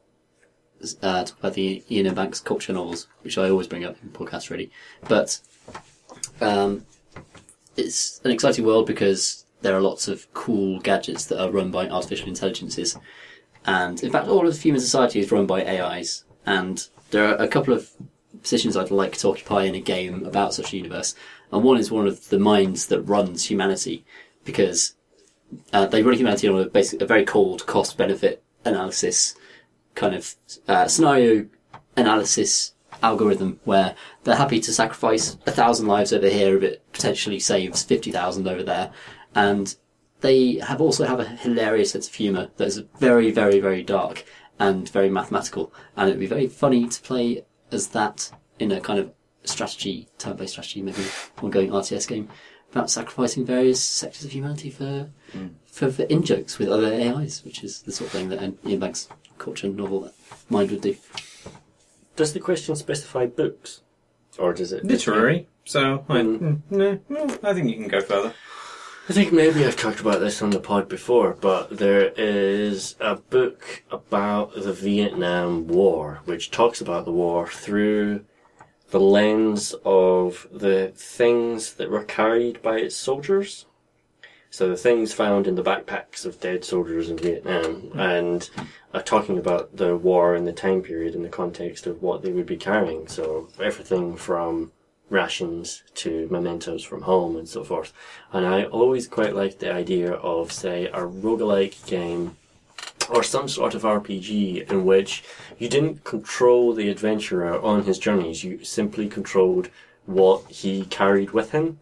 uh, talk about the Ian M. Banks culture novels, which I always bring up in podcasts, really. But um, it's an exciting world because there are lots of cool gadgets that are run by artificial intelligences. And in fact, all of human society is run by A Is. And there are a couple of positions I'd like to occupy in a game about such a universe. And one is one of the minds that runs humanity, because uh, they run humanity on a, basic, a very cold cost-benefit analysis kind of uh, scenario analysis algorithm, where they're happy to sacrifice a thousand lives over here if it potentially saves fifty thousand over there. And they have also have a hilarious sense of humour that is very, very, very dark and very mathematical. And it would be very funny to play as that in a kind of strategy, turn-based strategy, maybe ongoing R T S game about sacrificing various sectors of humanity for mm. for, for in-jokes with other A Is, which is the sort of thing that an Ian Banks culture novel mind would do. Does the question specify books? Or does it... Literary. So, I, Mm. mm, no, no, I think you can go further. I think maybe I've talked about this on the pod before, but there is a book about the Vietnam War, which talks about the war through the lens of the things that were carried by its soldiers. So the things found in the backpacks of dead soldiers in Vietnam, and are talking about the war and the time period in the context of what they would be carrying. So everything from rations to mementos from home and so forth. And I always quite liked the idea of, say, a roguelike game or some sort of R P G in which you didn't control the adventurer on his journeys, you simply controlled what he carried with him.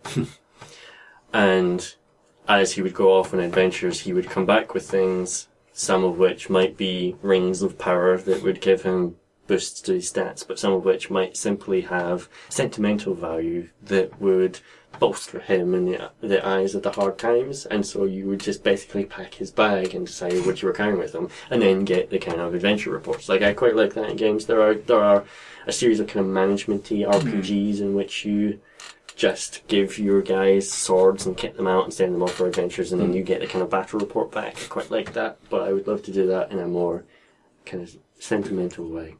And as he would go off on adventures, he would come back with things, some of which might be rings of power that would give him boosts to his stats, but some of which might simply have sentimental value that would bolster him in the, the eyes of the hard times. And so you would just basically pack his bag and decide what you were carrying with him, and then get the kind of adventure reports. Like, I quite like that in games. There are there are a series of kind of management-y R P Gs in which you just give your guys swords and kit them out and send them off for adventures, and then you get the kind of battle report back. I quite like that, but I would love to do that in a more kind of sentimental way.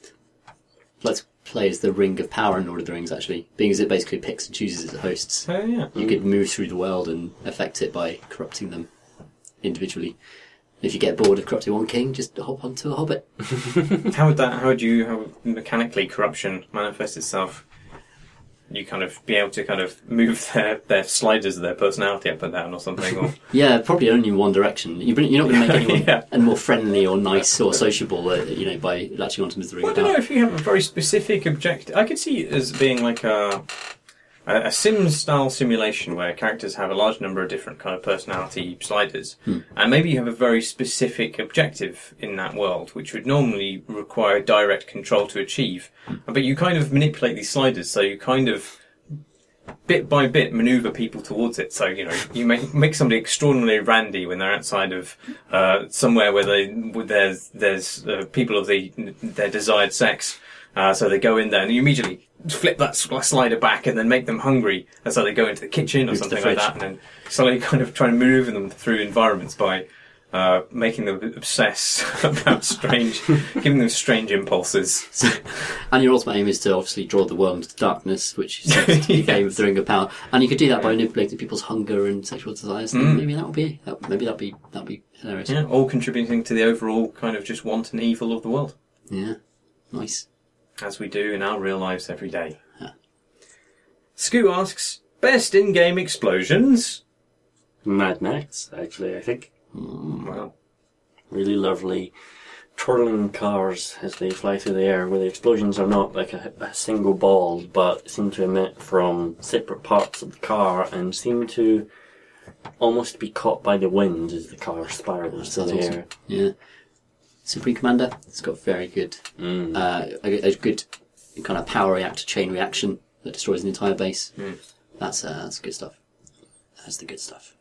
Let's play as the Ring of Power in Lord of the Rings, actually, being as it basically picks and chooses its hosts. Oh, yeah. You could move through the world and affect it by corrupting them individually. If you get bored of corrupting one king, just hop onto a hobbit. How would that, how would you, how would mechanically corruption manifest itself? You kind of be able to kind of move their, their sliders of their personality up and down or something? Or Yeah, probably only in one direction. You're not going to make anyone Yeah. any more friendly or nice or sociable, uh, you know, by latching onto the Ring Well, I of don't Power. know if you have a very specific objective. I could see it as being like a a, a Sims-style simulation where characters have a large number of different kind of personality sliders, Hmm. and maybe you have a very specific objective in that world, which would normally require direct control to achieve. But you kind of manipulate these sliders, so you kind of bit by bit maneuver people towards it. So, you know, you make make somebody extraordinarily randy when they're outside of uh, somewhere where they where there's there's uh, people of the their desired sex. Uh, so they go in there and you immediately flip that sl- slider back and then make them hungry. And so they go into the kitchen or Into the something like fridge. that, and then slowly kind of try and maneuver them through environments by uh, making them obsess about strange, giving them strange impulses. And your ultimate aim is to obviously draw the world into darkness, which is the game of the Ring of Power. And you could do that by manipulating people's hunger and sexual desires. And Mm. maybe that would be that, maybe that'd be that'd be hilarious. Yeah, all contributing to the overall kind of just wanton evil of the world, Yeah. Nice. as we do in our real lives every day. Yeah. Scoot asks, best in-game explosions? Mad Max, actually, I think. Well, Really lovely twirling cars as they fly through the air, where the explosions are not like a, a single ball, but seem to emit from separate parts of the car and seem to almost be caught by the wind as the car spirals through Sounds the awesome. air. Yeah. Supreme Commander, it's got very good, Mm. uh, a, a good kind of power reactor chain reaction that destroys an entire base. Mm. That's uh, that's good stuff. That's the good stuff.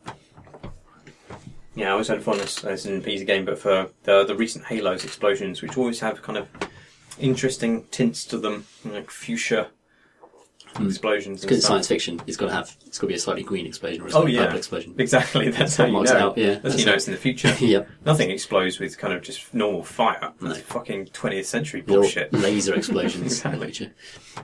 yeah, I always had fun as, as an easy game, but for the the recent Halos explosions, which always have kind of interesting tints to them, like fuchsia explosions and Because it's stuff. science fiction, it's got to have it's got to be a slightly green explosion or a Oh slightly yeah, purple explosion. exactly. That's how That you marks know. it out, yeah. That's how you That's know it. it's in the future. Yep. Nothing explodes with kind of just normal fire. No. That's fucking twentieth century They're all bullshit. laser explosions in Exactly. the future.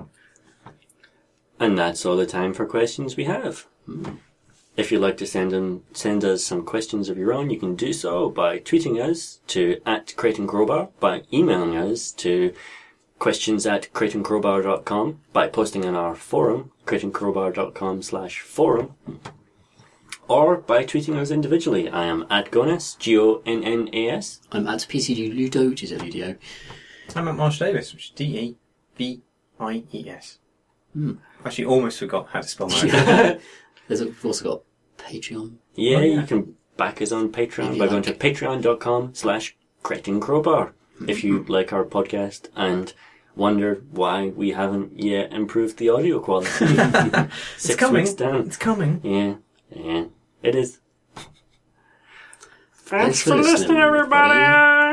And that's all the time for questions we have. If you'd like to send in, send us some questions of your own, you can do so by tweeting us to at Creighton Crowbar, by emailing us to questions at creighton crowbar dot com, by posting on our forum, creighton crowbar dot com slash forum, or by tweeting us individually. I am at Gonas, G O N N A S. I'm at P C D Ludo, which is L U D O. I'm at Marsh Davis, which is D E V I E S. Hmm. Actually, almost forgot how to spell my name. There's a, we've also got Patreon. Yeah, Oh, yeah. you can back us on Patreon If you by going like. to patreon dot com slash Creighton Crowbar. If you like our podcast and wonder why we haven't yet improved the audio quality. It's Six coming. weeks down. It's coming. Yeah, yeah, it is. Thanks for listening, everybody.